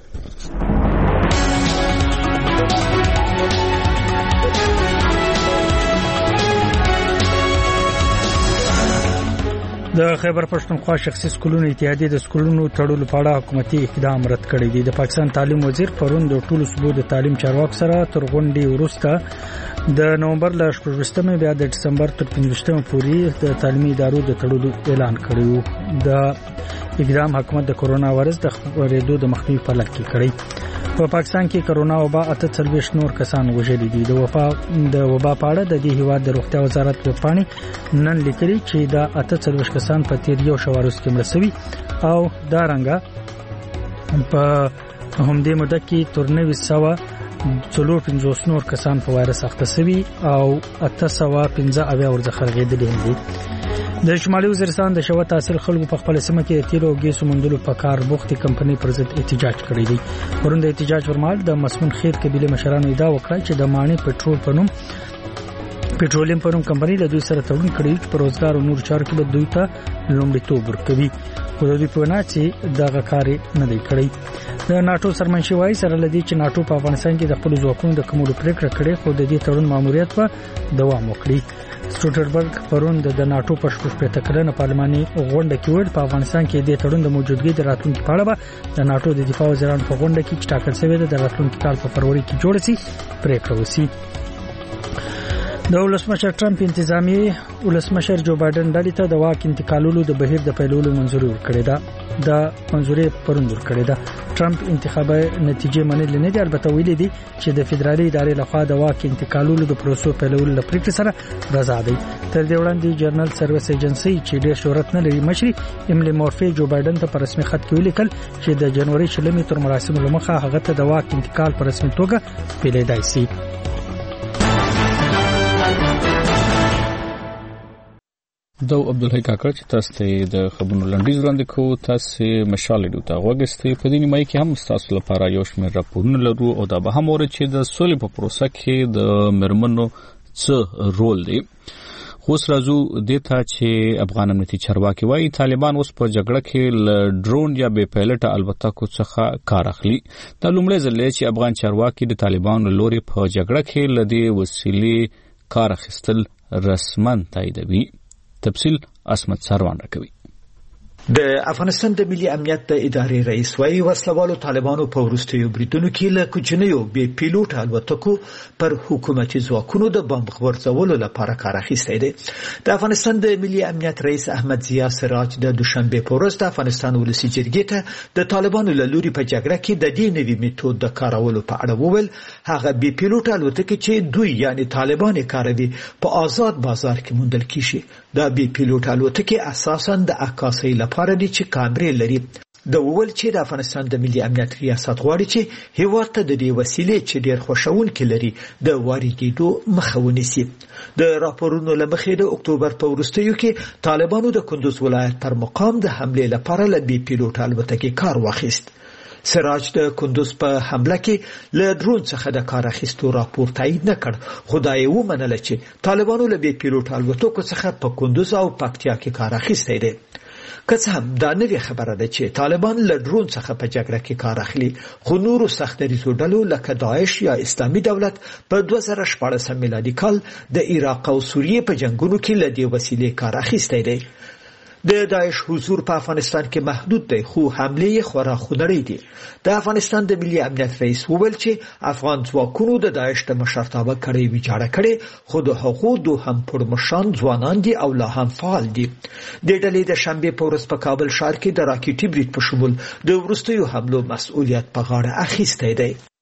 د خیبر پښتونخوا شخصي سکولونو اتحادیه د سکولونو تړلو په اړه حکومتي اقدام رد کړی دی. د پاکستان تعلیم وزیر پرون د ټولو صوبو د تعلیم چارواکو سره تر غونډې وروسته د نومبر ل شپږمې بیا د دسمبر تر پنځمې پورې د تعلیمي ادارو د تړلو اعلان کړی. د اقدام حکومت د کورونا وایرس د خپرېدو د مخنیوي په لټه کې کړی. په پاکستان کې کورونا وبا اته څلوېښت نور کسان وژلي دي. د وبا د وبا په اړه د دې هیواد د روغتیا وزارت په پاڼې نن لیکلي چې دا اته څلوېښت کسان په تیر یو شوارز کې مړ شوي او دا رنګه په همدې موده کې تر نوي سوه څلور پنځوس نور کسان په وایرس اخته شوي او اته سوه پنځه اویا ورڅخه رغېدلي دي. د شمالي وزیرستان د شوه تحصیل خلکو په خپل سیمه کې د تیلو او ګیسو موندلو په کار بوختي کمپنۍ پر ضد احتجاج کړی دی. پرون د احتجاج پر مهال د مسمون خیر قبیله مشرانو ادعا وکړه چې د مانی پټرول په نوم پټرولیم په نوم کمپنۍ له دوی سره تړون کړی چې په روزګار او نور چارو کې به دوی ته لومړیتوب ورکوي. خو د دوی په وینا چې دغه کار نه دی کړی. د ناتو سرمنشي وایي سره لدی چې ناتو په افغانستان کې د خپل ځواکونو د کمولو پریکړه کړې خو د دې تړون ماموریت په دوام وکړي. سټوټربرګ پرون د ناتو په شپږ کلنه پارلماني غونډه کې ویل په افغانستان کې د تړون د موجودګۍ د راتلونکي په اړه به د ناتو د دفاع وزیرانو په غونډه کې چې ټاکل شوې ده د راتلونکي کال په فروری کې جوړ شي پریکړه وشي. د ولسمشر ټرمپ انتظامی ولسمشر جو بایدن ډالۍ ته د واک انتقالولو د بهیر د پیلولو منځوري ورکړې ده. د منځوري پرون ورکړې ده. ټرمپ انتخابي نتیجې منلې نه دي، البته ویلي دي چې د فدرالي ادارې لخوا د واک انتقالولو د پروسو پیلولو لپاره سره رضا دی. تر دې وړاندې جرنل سروس ایجنسی چې ډېر شهرت نه لري مشري ایملی مورفي جو بایدن ته په رسمي خط کې ولیکل چې د جنوري شلمې تر مراسمو لمخه هغه ته د واک انتقال په رسمي توګه پیلېدای شي. دو عبدالحی کاکړ چې تاسو ته د خبرونو لنډیز وړاندې کوو. تاسو مشال رادیو ته وګورئ. په دې نیمه کې هم تاسو لپاره یو شمېر راپورونه لرو او دا به هم اورئ چې د سولې په پروسه کې د مرمنو څه رول دی. خو راځو د ته چې افغان امنیتي چارواکي وایي طالبان اوس په جګړه کې ل ډرون یا بې پایلټه الوتکو څخه کار اخلي. دا لومړی ځل دی چې افغان چارواکي د طالبانو لوري په جګړه کې ل دې وسیلې کار اخیستل رسمن تاییدوي. تفصیل اسمت سروان راکوي. د افغانستان د ملي امنیت د ادارې رئیس وايي وسلوالو طالبانو په وروستیو بریټونو کې له کوچنیو بې پیلوټ الوتکو پر حکومتي ځواکونو د بمب غورځولو لپاره کار اخیستی دی. د افغانستان د ملي امنیت رئیس احمد ضیا سراج د دوشنبه په ورځ د افغانستان ولسي جرګې ته د طالبانو له لوري په جګړه کې د دې نوي میتود د کارولو په اړه وویل هغه بې پیلوټ الوتکې چې دوی یعنی طالبان کاروي په آزاد بازار کې موندل کیږي. دا بې پیلوټ الوتکې اساساً د عکاسۍ لپاره دي چې کامرې لري. د وول چې د افغانستان د ملي امنیت ریاست غواړي چې هیواد ته د دې وسیلې چې ډېر خوشاونکي لري د واردېدو مخه ونیسي. د راپورونو له مخې د اکتوبر په وروستیو کې طالبانو د کندوز ولایت پر مقام د حملې لپاره له بې پیلوټ الوتکې کار واخیست. سراج د کندوز په حمله کې له درون څخه د کار اخیستو راپور تایید نه کړ، خو دا یې ومنله چې طالبانو له بې پیلوټ الوتکو څخه په کندوز او پکتیا کې کار اخیستی دی. که څه هم دا نوې خبره ده چې طالبان له ډرون څخه په جګړه کې کار اخلي، خو نورو سختدریزو ډلو لکه داعش یا اسلامي دولت په دوه زره شپاړسم میلادي کال د عراق او سوریې په جنگونو کې له دې وسیلې کار اخیستی دی. د داعش حضور په افغانستان کې محدود دی، خو حمله یې خورا خونړۍ دي. د افغانستان د ملي امنیت رئیس وویل چې افغان ځواکونو د داعش د مشرتابه کړۍ ویجاړه کړې، خو د هغو دوهم پرمشان ځوانان دي او لا هم فعال دي. د ډلې د شنبې په ورځ په کابل ښار کې د راکټي برید په شمول د وروستیو حملو مسؤلیت په غاړه اخیستی دی.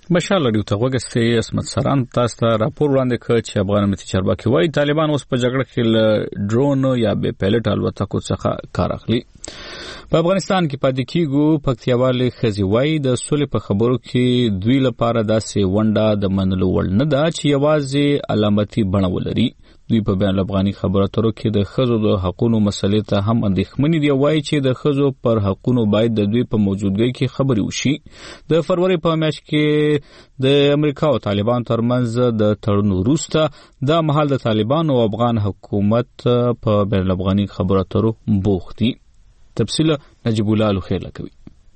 مشال لري ته وګستې اسمت سران تاسو ته راپور وړاندې کړ چې افغان امنیتي چارواکي وايي طالبان اوس په جګړه کې له ډرون یا بې پایلټ الوتکو څخه کار اخلي. په افغانستان کې پاتې کیږو پکتیاوالي خزي وايي د سولې په خبرو کې دوی لپاره داسې ونډه د منلو وړ نه ده چې یوازې علامتي بڼه ولري. دوی په بین الافغاني خبرو اترو کې د ښځو د حقوقو مسلې ته هم اندېښمنې دي. وایي چې د ښځو پر حقوقو باید د دوی په موجودګۍ کې خبرې وشي. د فروری په میاشت کې د امریکا او طالبان ترمنځ د تړون وروسته د مهال د طالبان او افغان حکومت په بین الافغاني خبرو اترو بوخت دي. تفصیل نجیب الله لوخیله کوي.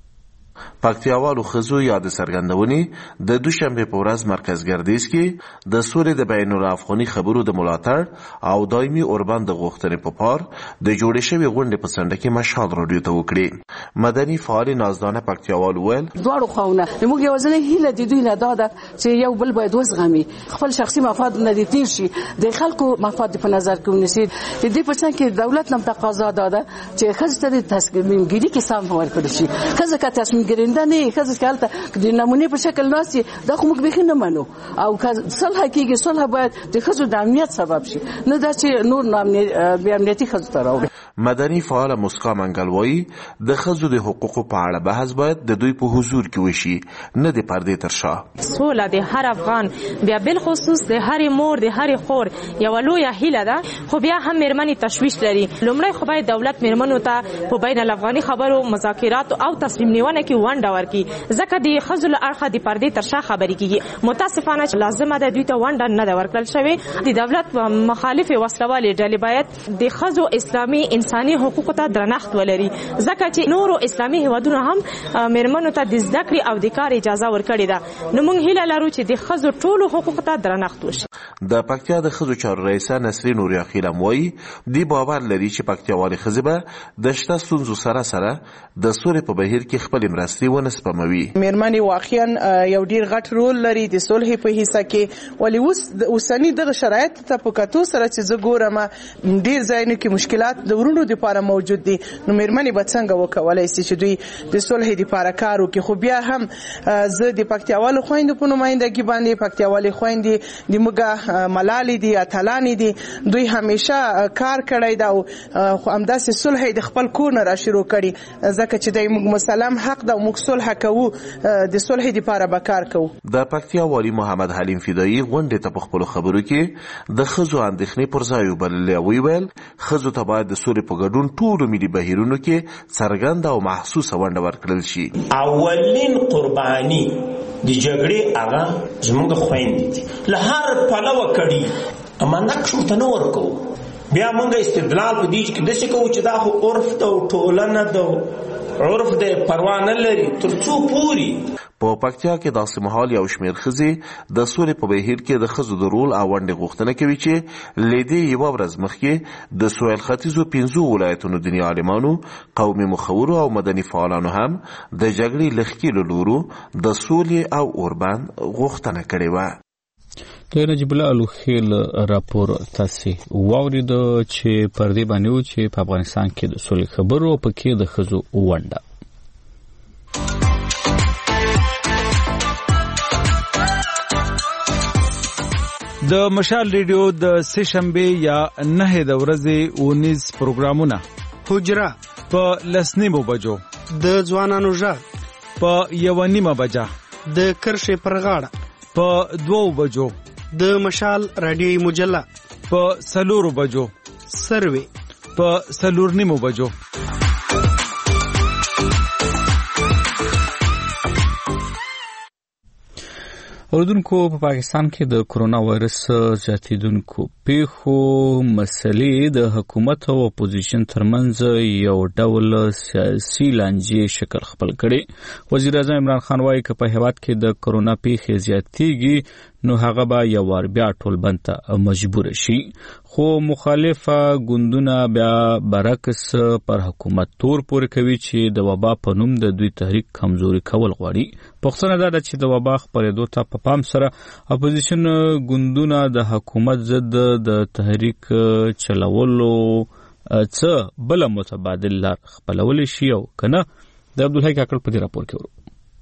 پکتیاوالو خزو یاد څرګندونې د دوشنبه په ورځ مرکز ګردیز کې د سولې د بین الافغاني خبرو د ملاتړ او دایمي اوربند د غوښتنې په پار د جوړې شوې غونډې په څنډه کې مشال راډیو ته وکړي. مدني فعال نازدانه پکتیاوالو ویل دواړو خواونه موږ یو ځل هیله د دوی نه داده چې یو بل باید وزغمي خپل شخصي مفاد نه دي تیر شي د خلکو مفاد په نظر کې ونیسي. د دې په څنګه کې دولت نم تقاضا داده چې خځه ته تصمیم ګیری کې سم ورکړي شي. خځه کا تصمیم ګرینده نه خځه کالته د نمونه په شکل ناسي دا خو موږ به نه منو او صلح کېږي. صلح باید د خځو د امنیت سبب شي نه دا چې نور نامني بیا امنیتي خځو ته راوړي. مدني فعال مسکا منګلوي د خځو د حقوقو په اړه بحث باید د دوی په حضور کې وشي نه د پردې تر شا. سوله د هر افغان بیا بل خصوص د هر مور د هر خور یو لویه هیله ده. خو بیا هم مېرمنې تشویش لري. لومړی خو باید دولت مېرمنو ته په بین الافغاني خبرو مذاکرات او تصمیم نیونه کې ونډه ورکړي ځکه د خځو له اړخه د پردې تر شا خبرې کېږي. متاسفانه چې لازمه ده دوی ته ونډه نه ده ورکړل شوې. د دولت مخالف وسلوالې ډلې باید د خځو اسلامي انساني حقوقو ته درنښت ولري ځکه چې نورو اسلامي هیوادونو هم مېرمنو ته د زده کړې او د کار اجازه ورکړې ده. نو موږ هیله لرو چې د خځو ټولو حقوقو ته درنښت وشي. د پکتیا د خځو چارو رئیسه نسرین نوریا خیلم وایي دی باور لري چې پکتیاوالي ښځې به د شته ستونزو سره سره د سولې په بهیر کې خپلې مرستې ونه سپموي. مېرمنې واقعا یو ډیر غټ رول لري د صلح په حصہ کې ولې اوس د اوسنی دغه شرایط ته په کتو سره چې زه ګورم ډیر ځایونه کې مشکلات د ورونو لپاره موجود دي. نو مېرمنې به څنګه وکولای شي چې دوی د صلح لپاره کار وکړي. خو بیا هم زه د پکتیاوالو خويندو په نمائندګي باندې پکتیاوالي خويندې د موږ ملالي دي اتلانی دي دوی همیشه کار کړی دا او همداسې صلح د خپل کور نه را شروع کړي ځکه چې د موږ مسلم حق د موږ صلح کوو د صلح لپاره به کار کوو. د پکتیا والی محمد حلیم فدایی غونډې ته په خپل خبرو کې د خځو اندېښنې پر ځای وبللې. ویل خځو ته باید د سولې په ګډون ټولو ملي بهیرونو کې څرګنده او محسوسه ونډه ورکړل شي. اولین قرباني د جګړې هغه زموږ خويندې دي له هر پلوه کړي اما نقش ورته نه ورکوو. بیا موږ استدلال په دې کې داسې کوو چې دا خو عرف ده او ټولنه ده عرف ده پروا نه لري تر څو پوري. په پکتیا کې داسې مهال یو شمېر ښځې د سولې په بهیر کې د ښځو د رول او ونډې غوښتنه کوي چې له دې یوه ورځ مخکې د سویل ختیځو پنځو ولایتونو دیني عالمانو قومي مخورو او مدني فعالانو هم د جګړې له ښکېلو لورو د سولې او اوربند غوښتنه کړې وه. د نجیب الله لوخیل راپور تاسې واورید چې پر دې باندې و چې په افغانستان کې د سولې خبرو پکې د ښځو ونډه. د مشال ریډیو د سه شنبه یا نه د ورځې اونیز پروګرامونه حجره په لسنیمو بجو د ځوانانو ژغ په یو نیمه بجه د کرښې پر غاړه په دوو بجو د مشال رادیوي مجله په سلورو بجو سروي په سلور نیمو بجو. اوردونکو په پاکستان کې د کرونا وایرس زیاتیدونکو پیښو مسلې د حکومت او اپوزیشن ترمنځ یو ډول سیاسي لانجې شکل خپل کړي. وزیر اعظم عمران خان وایي که په هیواد کې د کرونا پیښې زیاتیږي نو هغه به یو وار بیا ټول بند ته مجبور شي. خو مخالفه ګوندونه بیا برعکس پر حکومت تور پورې کوي چې د وبا په نوم د دوی تحریک کمزوري کول غواړي. پوښتنه دا ده چې د وبا خپرېدو ته په پام سره اپوزیشن ګوندونه د حکومت ضد د تحریک چلولو څه بله متبادل لار خپلولی شي او که نه. د عبدالحی کاکړ په دې راپور کې ورو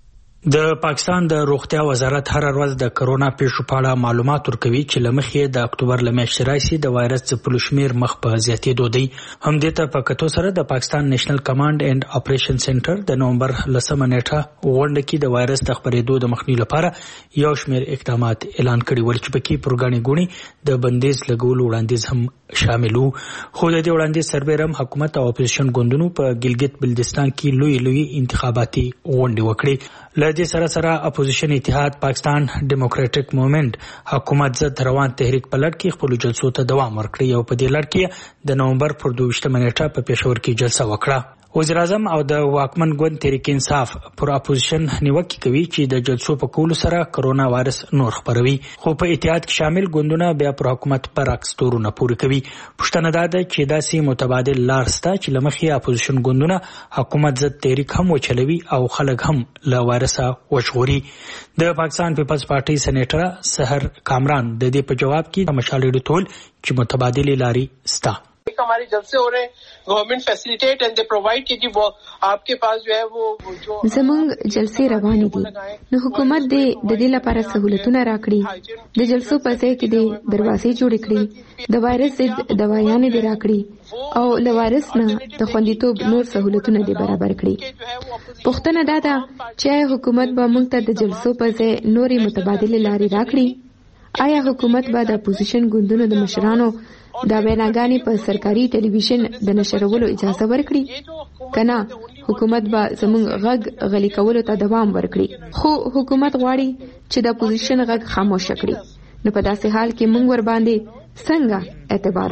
د پاکستان د روغتیا وزارت هر ورځ د کرونا پیښو په اړه معلومات ورکوي چې لمخې د اکتوبر لمیاشتې راځي د وایرس ځپلو شمیر مخ په زیاتېدو دی. هم دې ته په کتو سره د پاکستان نېشنل کمانډ اینډ اپریشن سنټر د نومبر لسمه نیټه غونډه کې د وایرس د خپرېدو د مخنیوي لپاره یو شمیر اقدامات اعلان کړي ول چې پکې پروګرامي ګونی د بندیز لګولو وړاندیز هم شامل وو. خو د دې وړاندیز سربېرم حکومت او اپوزیشن ګوندونو په ګلګت بلتستان کې لوی لوی انتخاباتي غونډې وکړې. له دې سره سره اپوزیشن اتحاد پاکستان ډیموکراټک موومېنټ حکومت ضد روان تحریک په لړ کې خپل جلسو ته دوام ورکړی او په دې لړ کې د نومبر پر دوه نیټه په پېښور کې جلسه وکړه. وزیر اعظم او د واکمن ګوند تحریک انصاف پر اپوزیشن نیوکه کوي چې د جلسو په کولو سره کرونا وایرس نور خپروي، خو په اتحاد کې شامل ګوندونه بیا پر حکومت برعکس تورونه پورې کوي. پښتنه دا ده چې داسې متبادل لار سته چې لمخې اپوزیشن ګوندونه حکومت ضد تحریک هم وچلوي او خلک هم له وایرسه وژغوري. د پاکستان پیپلز پارټي سېنیټر سحر کامران د دې په جواب کې مشال ډټول چې متبادل لاري سته. हमारे जलसे हो रहे हैं, government facilitate and they provide कि वो आपके पास जो है वो जो زمونږ جلسې روانې دي نو حکومت دې د دې لپاره سہولتونه راکړي، د جلسو په ځای کې دې دروازې جوړې کړي، د وایرس ضد دوايانې دې راکړي او له وایرس نه د خوندیتوب نور سہولتونه دې برابر کړي. پوښتنه دا ده چې حکومت به موږ ته د جلسو په ځای نورې متبادل لارې راکړي؟ آیا حکومت به د اپوزیشن ګوندونو د مشرانو دا ویناګانې په سرکاري ټلویزیون د نشرولو اجازه ورکړي؟ کنه حکومت به زموږ غږ غلي کولو ته دوام ورکړي، خو حکومت غواړي چې د اپوزیشن غږ خاموش کړي. نو په داسې حال کې موږ ور باندې څنګه اعتبار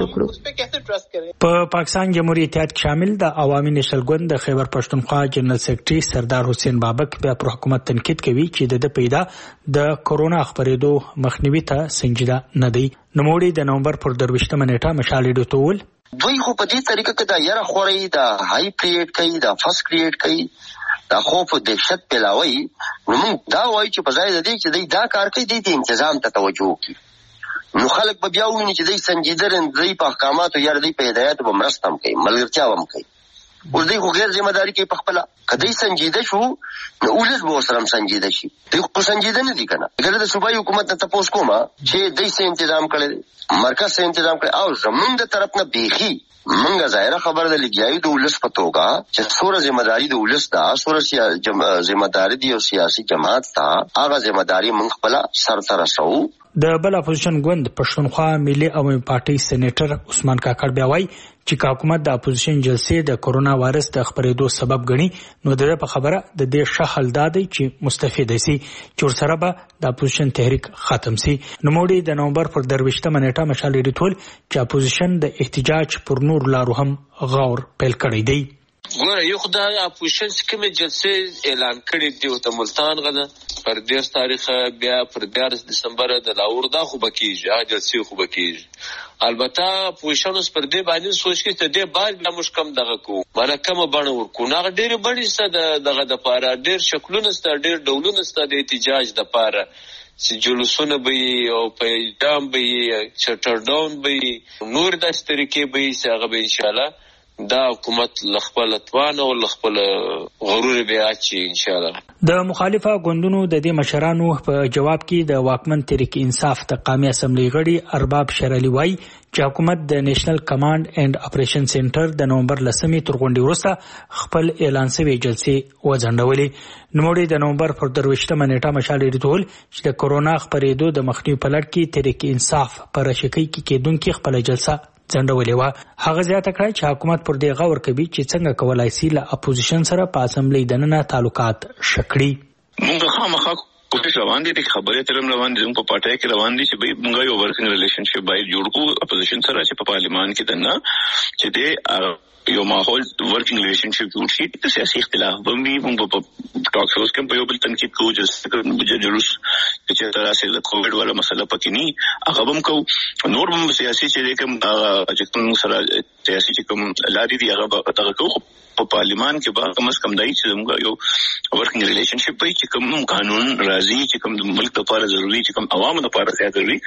وکړو؟ په پاکستان جمهوریت اتحاد کې شامل د عوامي نېشنل ګوند د خیبر پښتونخوا جنرال سیکرټري سردار حسین بابک بیا پر حکومت تنقید کوي چې د پیدا د کرونا خپرېدو مخنیوي ته سنجیده نه دی. نوموړي د نومبر پر درویشتمه نیټه مشال ډټول دوی خو په دې طریقه کې دا یره خوري، دا هاي کریټ کوي، دا فاس کریټ کوي، دا خوف او دهشت پیلاوي. نو موږ دا وایو چې په ځای د دې چې دوی دا کار کوي، دوی د انتظام ته توجه وکړي. نو خلک به بیا وویني چې دوی سنجیده دي، دوی په احکاماتو یا دوی په هدایاتو به مرسته هم کوي، ملګرتیا هم کوي. اوس دوی خو غیر ذمہ داری کوي په خپله. که دوی سنجیده شو نو ولس به ورسره هم سنجیده شي. دوی خو سنجیده نه دي که نه. اگر د صوبایي حکومت نه تپوس کومه چې دوی څه انتظام کړی دی، مرکز څه انتظام کړی، او زمونږ د طرف نه بیخي منګه ظاهره خبر ده لګیایي د ولس په توګه چې څوره ذمہ داری د ولس ده، څوره ذمہ داری دی او سیاسي جماعت ته هغه ذمہ داری موږ خپله سرته رسوو. د بل اپوزیشن ګوند پښتونخوا ملي عوامي پارټي سېنیټر عثمان کاکړ بیا وایي چې حکومت د اپوزیشن جلسې د کرونا وایرس د خپرېدو سبب ګڼي نو د په خبره د دې ښه حل دا دی چې مستفید شي چې ورسره به د اپوزیشن تحریک ختم شي. نوموړي د نومبر پر درویشتمه نیټه مشال ډټول چې اپوزیشن د احتجاج پر نور لارو هم غور پیل کړی دی. ګوره یو خدای اپوزیشن کومه جلسې اعلان کړي دی او د ملتان غده پر دیرش تاریخ بیا پر دیارس دسمبر د لاور دا خو بکیږي، هغه جلسې خو بکیږي. البته اپوزیشن اوس پر دې باندې سوچ کې ته دې باید بیا موږ کم دغه کو مانه کوم باندې ورکو نه ډېر بډې ست دغه د پاره ډېر شکلونه ست ډېر ډولونه ست د احتجاج د پاره چې جلوسونه به او په دام به چټر ډاون به نور د طریقې به چې هغه به ان شاء الله دا حکومت لخپل توان او لخپل غرور بیا چی ان شاء الله. د مخالفه ګوندونو د دې مشرانو په جواب کې د واکمن تحریک انصاف د قومي اسمبلی غړي ارباب شرعلی وایي چې حکومت د نېشنل کمانډ اینډ اپریشن سنټر د نومبر لسمې تر غونډې وروسته خپل اعلان شوی جلسې وځنډولې. نوموړي د نومبر پر درویشتمه نیټه مشال ډټول چې د کرونا خپرېدو د مخنیوي په لړ کې تحریک انصاف پر رشکۍ کې کېدونکې خپل جلسه ځنډولې وه. هغه زیاته کړه چې حکومت پر دې غور کوي چې څنګه کولای شي له اپوزیشن سره په اسمبلی دننه تعلقات شکړي. موږ خامخا کوشش روان دي چې خبرې ترم روان دي، په پټای کې روان دي چې موږ یو ورکینګ ریلیشنشپ باید جوړ کړو اپوزیشن سره چې په پارلیمان کې دنه چې دې یو ماحول ورکینګ ریلیشنشپ جوړ شي. د سیاسي اختلاف به موږ په ټاکس هاوس کې په یو بل تنقید کوو چې جلوس چې تر اساس د کووډ والا مسله پکې نه هغه هم کوو. نور هم سیاسي چې کوم چې کوم سره سیاسي چې کوم لاري دی هغه دغه کوو. په پارلیمان کې به کم از کم دای چې موږ یو ورکینګ ریلیشنشپ وي چې کوم قانون راځي چې کوم ملک لپاره ضروري چې کوم عوامو لپاره ضروري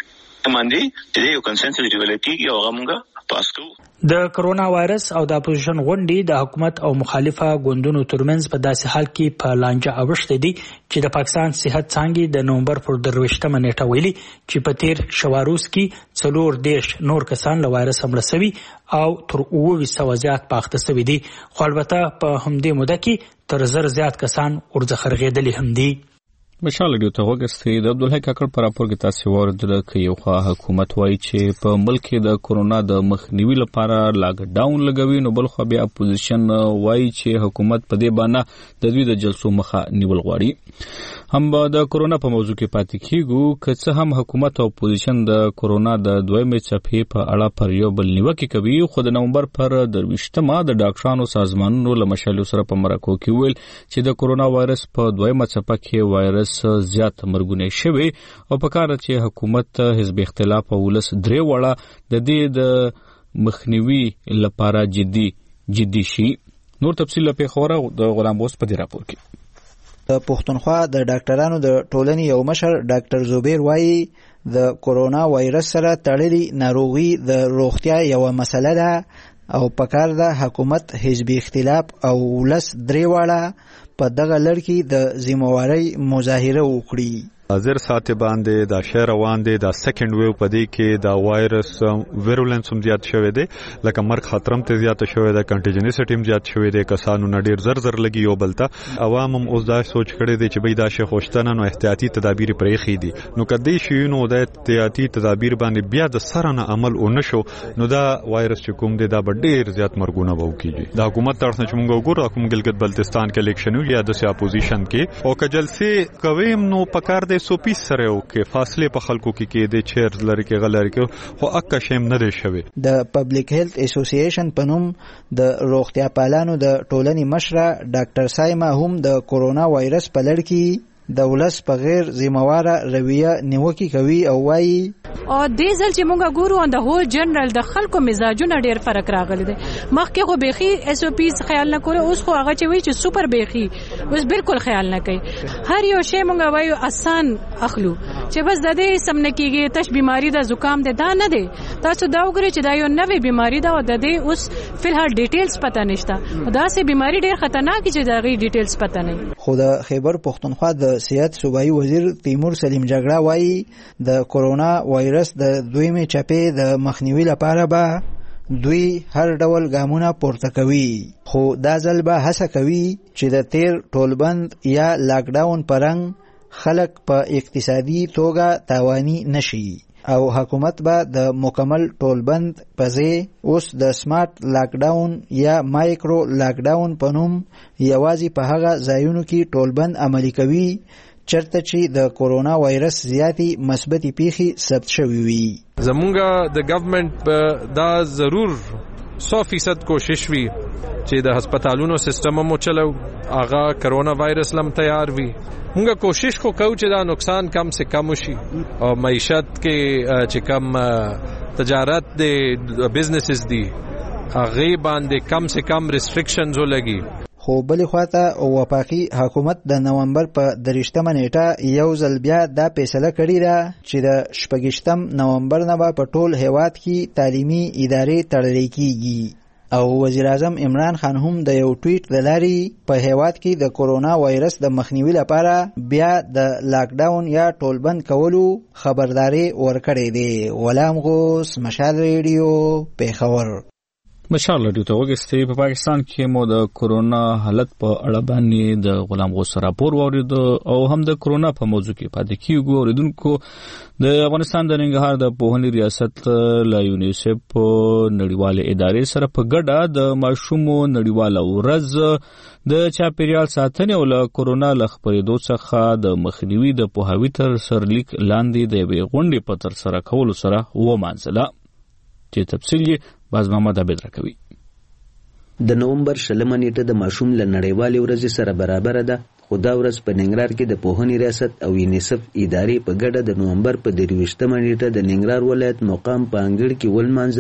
باندې د یو کنسنسس ډیولپ کیږي او هغه موږ پاس کوو. د کرونا وایرس او د اپوزیشن غونډې د حکومت او مخالفه ګوندونو ترمنځ په داسې حال کې په لانجه اوښتې دي چې د پاکستان صحت څانګې د نومبر پر درویشتمه نیټه ویلي چې په تیر شواروز کې څلور دیش نور کسان له وایرس مړه شوي او تر اووه سوه زیات پاخته شوي دي، خو البته په همدې موده کې تر زر زیات کسان ورڅخه رغېدلي هم دي. مشال ډیو ته وګستې د عبدالحی کاکړ پر راپور کې تاسو ورته کې یو خوا حکومت وایي چې په ملک کې د کورونا د مخنیوي لپاره لاک ډاون لګوي، نو بل خو بیا اپوزیشن وایي چې حکومت په دې باندې د دوی د جلسو مخه نیول غواړي. هم د کورونا په موضوع کې پاتې کیږو که څه هم حکومت او اپوزیشن د کورونا د دویمې څپې په اړه پر یو بل نیوکه کوي، خو د نومبر پر درویشتمه د ډاکټرانو سازمانونو له مشالو سره په مرکو کې ویل چې د کورونا وایرس په دویمه څپه کې وایرس زیات مرګونه شوي او په کار چې حکومت حزب اختلاف او ولس درې وړه د دې د مخنیوي لپاره جدي جدي شي. نور تفصیل په خوره د غلام بوس په دې راپور کې. د پښتونخوا د ډاکټرانو د ټولنې یو مشر ډاکټر زوبیر وایي د کورونا وایرس سره تړلې ناروغي د روغتیا یو مسله ده او پکار ده حکومت حزب اختلاف او ولس درې واړه په دغه لړ کې د ذمہواری مظاهره وکړي. زر ساعت باندې دا شهر روان دي، دا سیکنډ ویو پدې کې دا وایرس ویرولنس هم زیات شوی دی، لکه مرګ خطر هم ته زیات شوی دی، کنټیجنسټی هم زیات شوی دی، کسانو نه ډیر زر زر لګي یو بلته. عوام هم اوس دا سوچ کړی دی چې بای دا شی خوشتنه نو احتیاطي تدابیر پرې خې دي، نو کدی شي نو د احتیاطي تدابیر باندې بیا د سره نه عمل ونشو نو دا وایرس چې کوم دی دا ډیر زیات مرګونه وو کیږي. دا حکومت طرف نه چې موږ وګورو کوم ګلګت بلتستان کې الیکشن یا د اپوزیشن کې او کجلسه کویم نو پکار سو پیس سره او کې فاصله په خلکو کې کې د چیر لري کې غلري کې خو اکه شیم نه دی شوی. د پبلک هیلث اسوسییشن په نوم د روغتیا پالانو د ټولنې مشره ډاکټر سایما هم د کورونا وایرس په لړ کې د ولس په غیر ذمہواره رویه نیوکه کوي او وایي او دې ځل چې مونږ ګورو ان د هول جنرال د خلکو مزاجونه ډیر فرق راغلی دی. مخکې خو بيخي اس او پیز خیال نه کوي، اوس خو هغه چې وایي چې سوپر بيخي اوس بالکل خیال نه کوي. هر یو شی مونږ وایو آسان اخلو چې بس د دې سم نه کیږي، تش بیماری دا زکام ده دا نه دی. تاسو دا وګورئ چې دا یو نوې بیماری ده او د دې اوس فلحال ډیټیلز پته نشته. دا سه بیماری ډیر خطرناک چې دا غي ډیټیلز پته نه. خو د خیبر پښتونخوا د صحت صوبایي وزیر تیمور سلیم جګړه وایي د کورونا وایرس د دویمې چپې د مخنیوي لپاره به دوی هر ډول ګامونه پورته کوي، خو دا ځل به هڅه کوي چې د تیر ټولبند یا لاک ډاون پرنګ خلک په اقتصادي توګه تاواني نشي او حکومت به د مکمل ټولبند په ځای اوس د سمارټ لاک ډاون یا مایکرو لاک ډاون په نوم یوازې په هغه ځایونو کې ټولبند عملي کوي چرته چې د کورونا وایرس زیاتی مثبتي پیښې ثبت شوې وي. زمونږ د ګورنمنت دا ضرور سو فیصد کوشش وی چې د هسپتالونو سیستم مو چلو آغا کرونا وایرس لم تیار وی. مونږ کوشش کو کوو چې دا نقصان کم سے کم شي او معیشت کې چې کم تجارت د بزنسز دي هغه باندې کم سے کم ریسټریکشنز ولګي. خو بلې خواته وفاقي حکومت د نومبر په دریشتمه نیټه یو ځل بیا دا فیصله کړې ده چې د شپږشتم نومبر نه به په ټول هیواد کې تعلیمي ادارې تړلې کیږي او وزیر اعظم عمران خان هم د یو ټویټ د لارې په هیواد کې د کورونا وایرس د مخنیوي لپاره بیا د لاک ډاون یا ټولبند کولو خبرداري ورکړې ده. غلام غوث، مشال ریډیو، پیښور. مشال ریډیو ته وګورئ. په پاکستان کې مو د کورونا حالت په اړه باندې د غلام غوث راپور واورید او هم د کورونا په موضوع کې پاتې کیږو. اوریدونکو د افغانستان د ننګرهار د پوهنې ریاست له یونیسف نړیواله ادارې سره په ګډه د ماشومو نړیواله ورځ د چاپیریال ساتنې او له کورونا له خپرېدو څخه د مخنیوي د پوهاوي تر سرلیک لاندې د یوې غونډې په ترسره کولو سره ومانځله چې تفصیل یې باز محمد عبد راکوي. د نومبر شلمه نیټه د ماشوم له نړیوالې ورځې سره برابر ده، خو دا ورځ په ننګرهار کې د پوهنې ریاست او یونیسف ادارې په ګډه د نومبر په درویشتمه نیټه د ننګرهار ولایت مقام په انګړ کې ولمانځله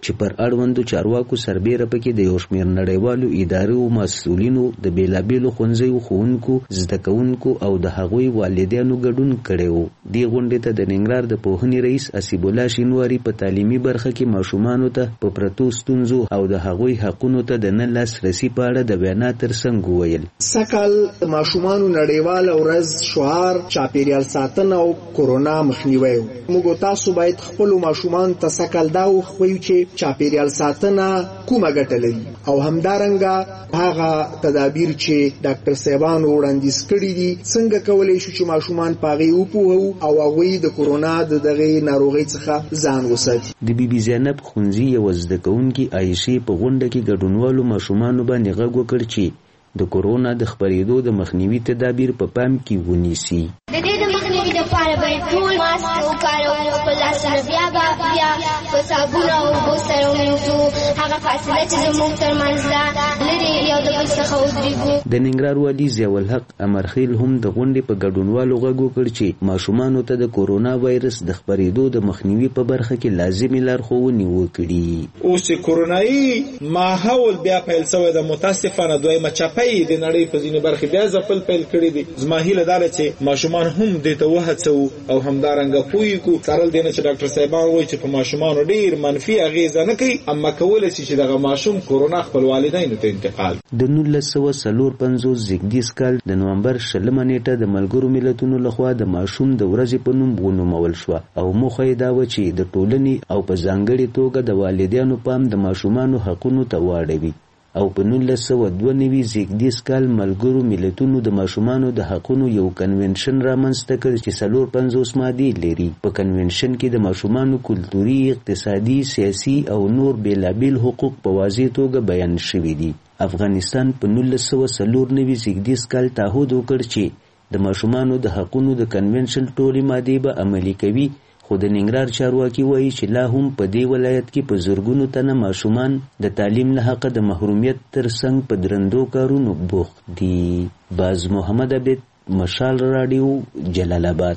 چې پر اړوندو چارواکو سربېره پکې د یو شمېر نړیوالو ادارو او مسؤلینو د بیلابېلو ښوونځیو ښوونکو زده کوونکو او د هغوی والدینو ګډون کړی و. دې غونډې ته د ننګرهار د پوهنې رئیس اسیب الله شینواري په تعلیمي برخه کې ماشومانو ته په پرتو ستونزو او د هغوی حقونو ته د نه لاسرسي په اړه د وینا ترڅنګ وویل. سږکال د ماشومانو نړیواله ورځ شعار چاپیریال ساتنه او کورونا مخنیوی و. موږ تاسو باید خپلو ماشومانو ته سږکال دا وښیو چې چاپیریال ساتنه کومه ګټه لري او همدارنګه هغه تدابیر چې ډاکټر صاحبانو وړاندیز کړي دي څنګه کولی شو چې ماشومان پاغي وپوهو او هغوی د کورونا د دغه ناروغۍ څخه ځان وساتي. د بي بي زینب خونزي یو زده کوونکي عایشې په غونډه کې ګډونوالو ماشومانو باندې غږ وکړ چې د کورونا د خپرېدو د مخنیوي تدابیر په پام کې ونیسي. د دې د مخنیوي لپاره باید ټول ماسک وکاروو، په لاسونه بیا بیا په صابون او اوبو سره ومینځو، هغه فاصله چې زموږ ترمنځ ده لرې یو د بل څخه ودرېږو. د ننګرهار والي ضیاءالحق امرخیل هم د غونډې په ګډونوالو غږ وکړ چې ماشومانو ته د کورونا وایرس د خپرېدو د مخنیوي په برخه کې لازمي لارښوونې وکړي. اوس چې کورونایي ماحول بیا پیل شوی د متاسفانه دویمه چاپی د نړۍ په ځینې برخې بیا ځپل پیل کړي دي. زما هیله دا ده چې ماشومان هم دې ته وهڅوو او همدارنګه پوه کړو څارل دی نه چې ډاکټر صاحبان وایي چې په ماشومانو ډېر منفي اغېزه نه کوي، اما کولی شي چې دغه ماشوم کورونا خپل والدینو ته انتقال. د نولس سوه څلور پنځوس زیږدیز کال د نومبر شلمه نیټه د ملګرو ملتونو لخوا د ماشوم د ورځې په نوم ونومول شوه او موخه یې دا وه چې د ټولنې او په ځانګړې توګه د والدینو پام د ماشومانو حقونو ته واړوي. او په نولس سوه دوه نوي زیږدیز کال ملګرو ملتونو د ماشومانو د حقونو یو کنونشن رامنځته کړ چې څلور پنځوس مادې لري. په کنونشن کې د ماشومانو کلتوري، اقتصادي، سیاسي او نور بیلابیل حقوق په واضح توګه بیان شوي دي. افغانستان په نولس سوه څلور نوي زیږدیز کال تعهد وکړ چې د ماشومانو د حقونو د کنونشن ټولې مادې به عملي کوي، خو د ننګرهار چارواکي وایي چې لا هم په دې ولایت کې په زرګونو تنه ماشومان د تعلیم له حقه د محرومیت ترڅنګ په درندو کارونو بوخت دي. باز محمد عبید، مشال راډیو، جلال آباد.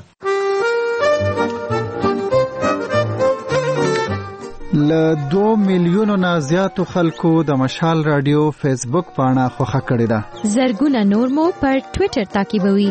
له دو میلیونو نه زیاتو خلکو د مشال راډیو فیسبوک پاڼه خوښه کړې ده. زرګونه نور مو پر ټوئیټر تعقیبوي.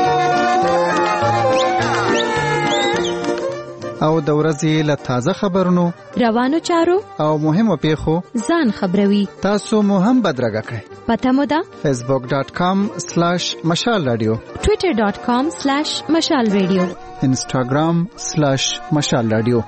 او د ورځې له تازه خبرونو، روانو چارو او مهمو پیښو ځان خبروي. تاسو مو هم بدرګه کړئ. پته مو ده فیسبوک ډاټ کام سلاش مشال رادیو، ټوئیټر ډاټ کام سلاش مشال رادیو، انسټاګرام سلاش مشال رادیو.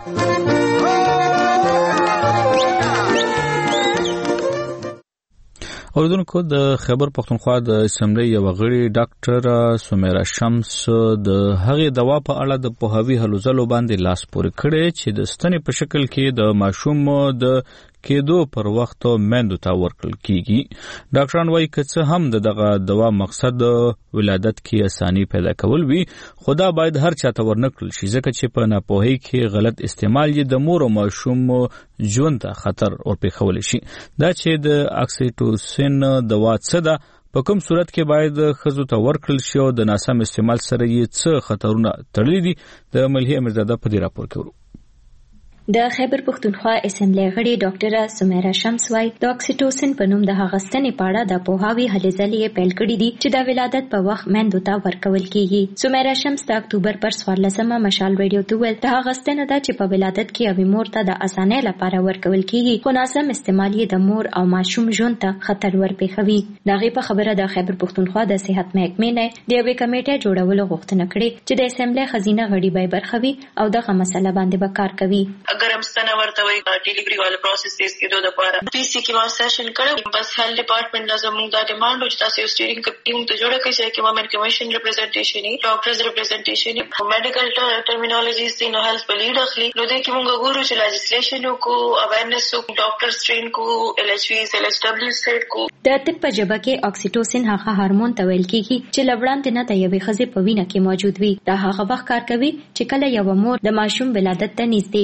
اوردونکو د خیبر پختونخوا د اسمبلی یو غړي ډاکټر سمیرا شمس د هغې دوا په اړه د پوهاوي هلو ځلو باندې لاس پورې کړی چې د ستنې په شکل کې د ماشوم د کېدو پر وخت میندو ته ورکړل کیږي. ډاکټران وايي که څه هم د دغه دوا مقصد ولادت کې اساني پیدا کول وي، خو دا باید هر چاته ورنکړل شي ځکه چې په ناپوهۍ کې غلط استعمال یې د مور او ماشوم ژوند ته خطر ورپېښولی شي. دا چې د اکسیټوسین دوا څه ده، په کوم صورت کې باید ښځو ته ورکړل شي او د ناسم استعمال سره یې څه خطرونه تړلي دي، د ملهي امیرزاده په دې راپور کې ورو. د خیبر پختونخوا اسمبلی غړي ډاکټر سمیرا شمس وايي د اکسیټوسین په نوم د هغه ستنې په اړه د پوهاوي هلې ځلې پیل کړي دي چې د ولادت په وخت میندو ته ورکول کیږي. سمیرا شمس د اکتوبر پر څوارلسمه مشال ریډیو ته ویل د هغه ستنه ده چې په ولادت کې یوې مور ته د اسانۍ لپاره ورکول کیږي، خو ناسم استعمال یې د مور او ماشوم ژوند ته خطر ورپېښوي. د هغې په خبره د خیبر پختونخوا د صحت محکمې نه د یوې کمیټې جوړولو غوښتنه کړې چې د اسمبلی خزینه غړي به برخه وي او دغه مسله باندې به کار کوي. اگر هم ستنه ورته وي ډیلیوري والا پروسس تیز کېدو لپاره پی سی کې ما سیشن کړو، بس هیلث ډپارټمنټ نه زموږ دا ډیمانډ و چې تاسو یو سټیرینګ ټیم ته جوړه کړئ چې کې وومن کمیشن ریپرزنټیشن وي، ډاکټرز ریپرزنټیشن وي، میډیکل ټرمینالوجیز دي نو هیلث په لیډ اخلي. نو دې کې موږ ګورو چې لیجسلیشن وکړو، اویرنس وکړو، ډاکټرز ټرین کړو، ال ایچ ویز ال ایچ ډبلیو سټ کړو. د طب په ژبه کې اکسیټوسین هغه هارمون ته ویل کېږي چې له وړاندې نه د یوې ښځې په وینه کې موجود وي. دا هغه وخت کار کوي چې کله یوه مور د ماشوم ولادت ته نږدې وي.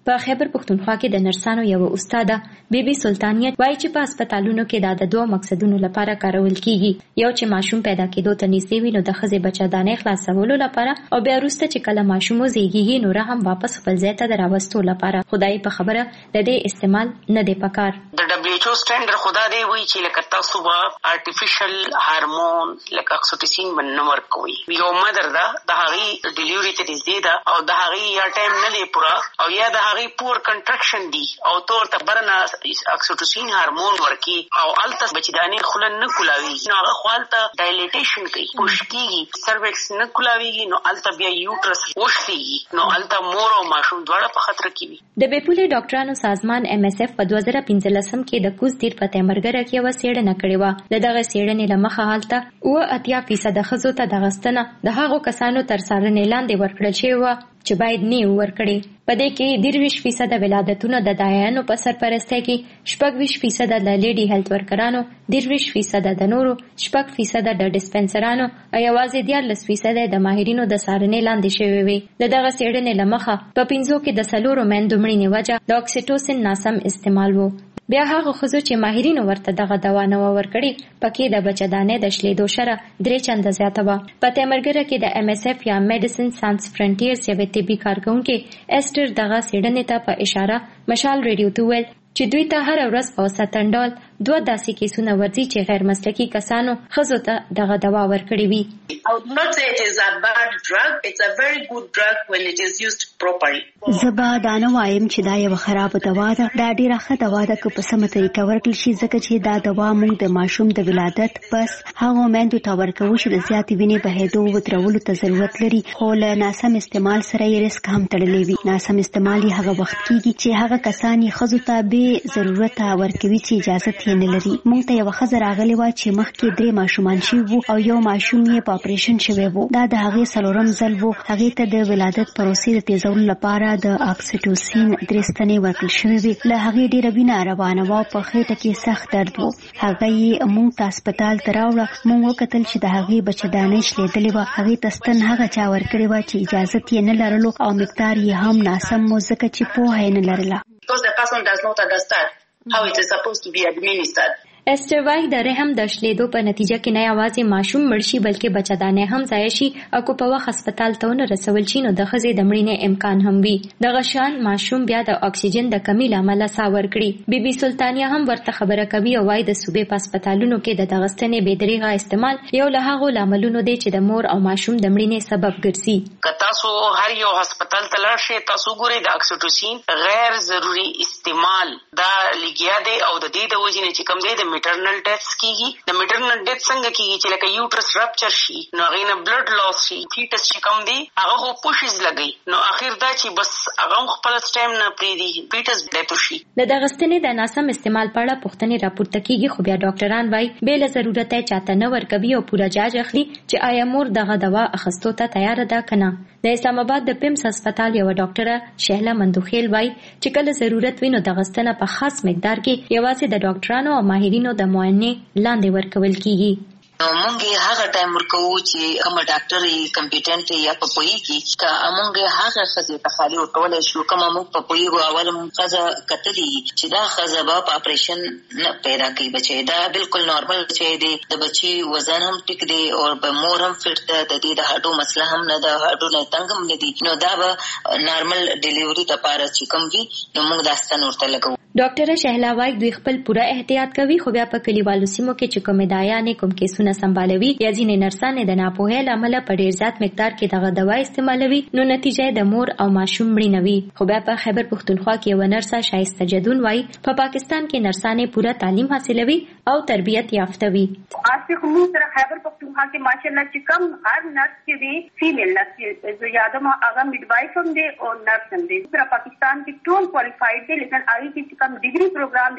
په خیبر پښتونخوا کې د نرسانو یو استاد بیبي سلطانیت وایي چې په هسپتالونو کې د دوه مقصدونو لپاره کارول کیږي، یو چې ماشوم پیدا کېدو ته نږدې وي نو د ښځې بچه‌دانۍ خلاصولو لپاره، او بیا وروسته چې کله ماشوم وزېږي نو هم واپس خپل ځای ته د راوستو لپاره. خدای په خبره د دې استعمال نه دی پکار. د دبليو ایچ او سټانډرډ خدا دی وایي چې لکه تاسو به آرټیفیشل هارمون لکه اکسیټوسین باندې ورکوي. یو مدر ده د هغې ډیلیوري ته نږدې ده او د هغې یا ټایم نه دی پوره او یا د هغې پور کنټرکشن دی او تو ورته برنه اکسیټوسین هارمون ورکي او هلته بچه‌دانۍ خوله نه کولاویږي نو هغه خو هلته ډایلیټیشن کوي، پوش کېږي، سروکس نه کولاویږي نو هلته بیا یوټرس وښلېږي نو هلته مور او ماشوم دواړه په خطر کې وي. د بیپولې ډاکټرانو سازمان ایم ایس اف په دوه زره پنځلسم کې د کوز تیر په تیمرګره کې یوه څېړنه کړې وه. د دغه څېړنې له مخه هلته اوه اتیا فیصده ښځو ته دغه ستنه د هغو کسانو تر څارنې لاندې ورکړل شوې وه چې باید نه یې ورکړي. په دې کې دېرویشت فیصده ولادتونه د دایانو په سرپرستۍ کې، شپږویشت فیصده د لیډي هیلث ورکرانو، دېرویشت فیصده د نورو، شپږ فیصده د ډسپنسرانو او یوازې دیارلس فیصده د ماهرینو د څارنې لاندې شوې وې. د دغه څېړنې له مخه په پنځو کې د څلورو میندو مړینې وجه د اکسیټوسین ناسم استعمال و. بیا هغه ښځو چې ماهرینو ورته دغه دوا نه وه ورکړې پکې د بچه‌دانۍ د شلېدو شره درې چنده زیاته وه. په تیمرګره کې د ایم ایس اف یا میډیسن سانس فرنټیرز یوې طبي کارکوونکې ایسټر دغه څېړنې ته په اشاره مشال ریډیو ته وویل چې دوی ته هره ورځ په اوسطن ډول دوه داسې کیسونه ورځي چې غیر مسلکي کسانو ښځو ته دغه دوا ورکړې وي. I would not say it is a bad drug. It's a very good drug when it is used properly. زه به دا نه وایم چې دا یوه خرابه دوا ده. دا ډېره ښه دوا ده که په سمه طریقه ورکړل شي، ځکه چې دا دوا موږ د ماشوم د ولادت پس هغو میندو ته ورکوو چې د زیاتې وینې بهېدو ودرولو ته ضرورت لري، خو له ناسم استعمال سره یې رسک هم تړلی وي. ناسم استعمال یې هغه وخت کېږي چې هغه کسان یې ښځو ته بې ضرورته ورکوي چې اجازت یې نه لري. موږ ته یوه ښځه راغلې وه چې مخکې درې ماشومان شوي وو او یو ماشوم یې په اپریشن شوی وو. دا د هغې څلورم ځل وو. هغې ته د ولادت پروسې د تیزولو لپاره د اکسیټوسین درې ستنې ورکړل شوې وې. له هغې ډېره وینه روانه وه او په خېټه کې سخت درد و. هغه یې موږ ته هسپتال ته راوړه. موږ وکتل چې د هغې بچه‌دانۍ شلېدلې وه. هغې ته ستن هغه چا ورکړې وه چې اجازت یې نه لرلو او مقدار یې هم ناسم و ځکه چې پوهه یې نه لرله. Because the person does not understand how it is supposed to be administered. ایسټر وایي د رحم د شلېدو په نتیجه کې نه یوازې ماشوم مړ شي بلکې بچه‌دانۍ هم ضایع شي او که په وخت هسپتال ته ونه رسول شي نو د ښځې د مړینې امکان هم وي. دغه شان ماشوم بیا د اکسیجن د کمۍ له امله ساه ورکړي. بیبي سلطانیه هم ورته خبره کوي او وایي د صوبې په هسپتالونو کې د دغه ستنې بېدریغه استعمال یو له هغو لاملونو دی چې د مور او ماشوم د مړینې سبب ګرځي. که تاسو هر یو هسپتال ته لاړ شئ تاسو ګورئ د اکسیټوسین غیر ضروري استعمال دا لګیا دی او د دې د وجې نه چې کوم دی د میټرنل ډیتس کیږي. د میټرنل ډیت څنګه کیږي چې لکه یوټرس رپچر شي نو هغې نه بلډ لاس شي، فیټس چې کوم دی هغه خو پوشز لګوي نو اخر دا چې بس هغه هم خپله سټایم نه پرېږدي، فیټس ډیت وشي. د دغه ستنې د ناسم استعمال په اړه پوښتنې راپورته کیږي خو بیا ډاکټران وایي بې له ضرورته یې چاته نه ورکوي او پوره جاج اخلي چې آیا مور دغه دوا اخیستو ته تیاره ده که نه. د اسلام آباد د پیمس هسپتال یوه ډاکټره شهله مندوخیل وایي چې کله ضرورت وي نو دغه ستنه په خاص مقدار کې یوازې د ډاکټرانو او ماهرینو د معاینې لاندې ورکول کیږي. نو مونږ هغه ټایم ورکوو چې کوم ډاکټر یې کمپیټنټ یا په پوهېږي که مونږ هغه ښځې ته خالي ورکولی شو کومه مونږ په پوهېږو. اول مونږ ښځه کتلي چې دا ښځه به په اپریشن نه پیدا کوي بچی، دا بالکل نارمل بچی دی، د بچي وزن هم ټیک دی او په مور هم فټ ده، د دې د هډو مسله هم نه ده، هډو نه تنګ هم نه دي، نو دا به نارمل ډیلیوري دپاره چې کوم وي نو مونږ دا ستن ورته لګوو. ډاکټره شهلا وایي دوی خپل پوره احتیاط کوي خو بیا په کلیوالو سیمو کې چې کومې دایانې کوم کیسونه سمبالوي یا ځینې نرسانې د ناپوهۍ له امله په ډېر زیات مقدار کې دغه دوا استعمالوي نو نتیجه د مور او ماشوم مړینه وي. خو بیا په خیبر پښتونخوا کې یوه نرسه شایسته جدون وایي په پاکستان کې نرسانې پوره تعلیم حاصلوي او تربیت یافته وي. आज से हम सर खैबर पख्तूनख्वा के माशाल्लाह से कम हर नर्स के भी female nurse जो यादव आगा मिडवाइफ हम दे और नर्स हम दे पूरा पाकिस्तान के टोल क्वालिफाइड दे लेकिन आई की कम डिग्री प्रोग्राम दे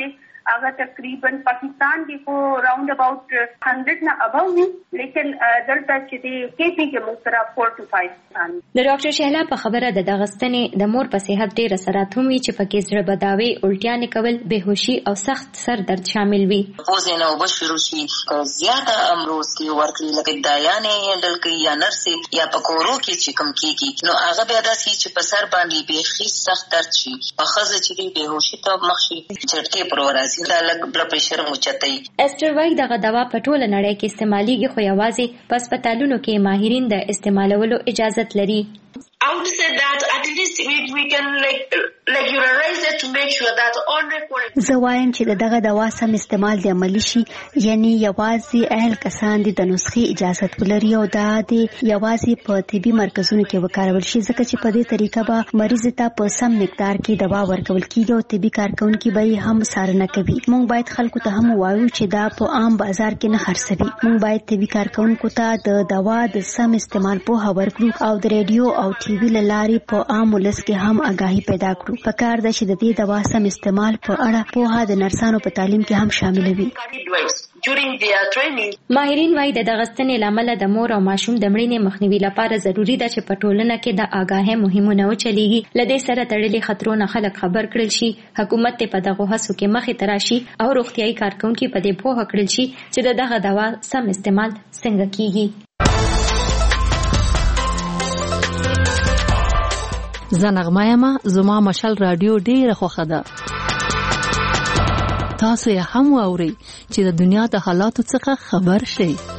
هغه تقریبا پاکستان کې کو راوند اباوت one hundred نه ابو وي لیکن دلته چې دی کې پی کې موږ سره four to five ثاني. د ډاکټر شهلا په خبره د دغستنې د مور په صحت ډېر اثرات هم وي چې پکې زړه بداوي، الټیانې کول، بهوشي او سخت سر درد شامل وي. پوزې نه وبو شروع شي زیاته امروز کې ورکړي لکه دایانې هندل کوي یا نرسې یا پکورو کې چې کم کیږي نو هغه بیا داسې چې په سر باندې بيخي سخت درد شي، په خزه چې دی بهوشي ته مخ شي، چټکي پر ورازي دا لګ بلډ پريشر موچتای. استر وای دغه دوا په ټوله نړۍ کې استعماليږي خو یوازې په هسپتالونو کې ماهرین د استعمالولو اجازه لري. I would say that at least we, we can like regularize it to make sure that on record. زه وایم چې دغه دوا سم استعمال دی عملی شي، یعنی یوازې اهل کسان دي د نسخې اجازه ولري او دا د یوازې په طبي مرکزونو کې وکارول شي، ځکه چې په دې طریقه به مریض ته په سم مقدار کې دوا ورکول کیږي او طبي کارکونکي به هم څارنه کوي. موږ باید خلکو ته هم ووایو چې دا په عام بازار کې نه خرڅوي. موږ باید طبي کارکونکو ته د دوا د سم استعمال پوهه ورکړو او د ریډیو او ټي وی لاري په عام ولس کې هم آگاهي پیدا کړو. په کار ده چې د دې دوا سم استعمال په اړه پوهه د نرسانو په تعلیم کې هم شامل وي. ماهرین وايي د دغستنې لامل د مور او ماشوم د مړینې مخنیوي لپاره ضروری ده چې په ټولنه کې د آگاهۍ مهمونه وچلېږي. لدې سره تړلې خطرونه خلک خبر کړل شي، حکومت ته په دغه هڅو کې مخې ته راشي او روغتيایي کارکونکي په دې پوهه کړل شي چې دغه دوا سم استعمال څنګه کیږي. زنغمایما زما مشال رادیو ډیره خوښه ده. تاسو یې هم واورئ چې د دنیا د حالاتو څخه خبر شئ.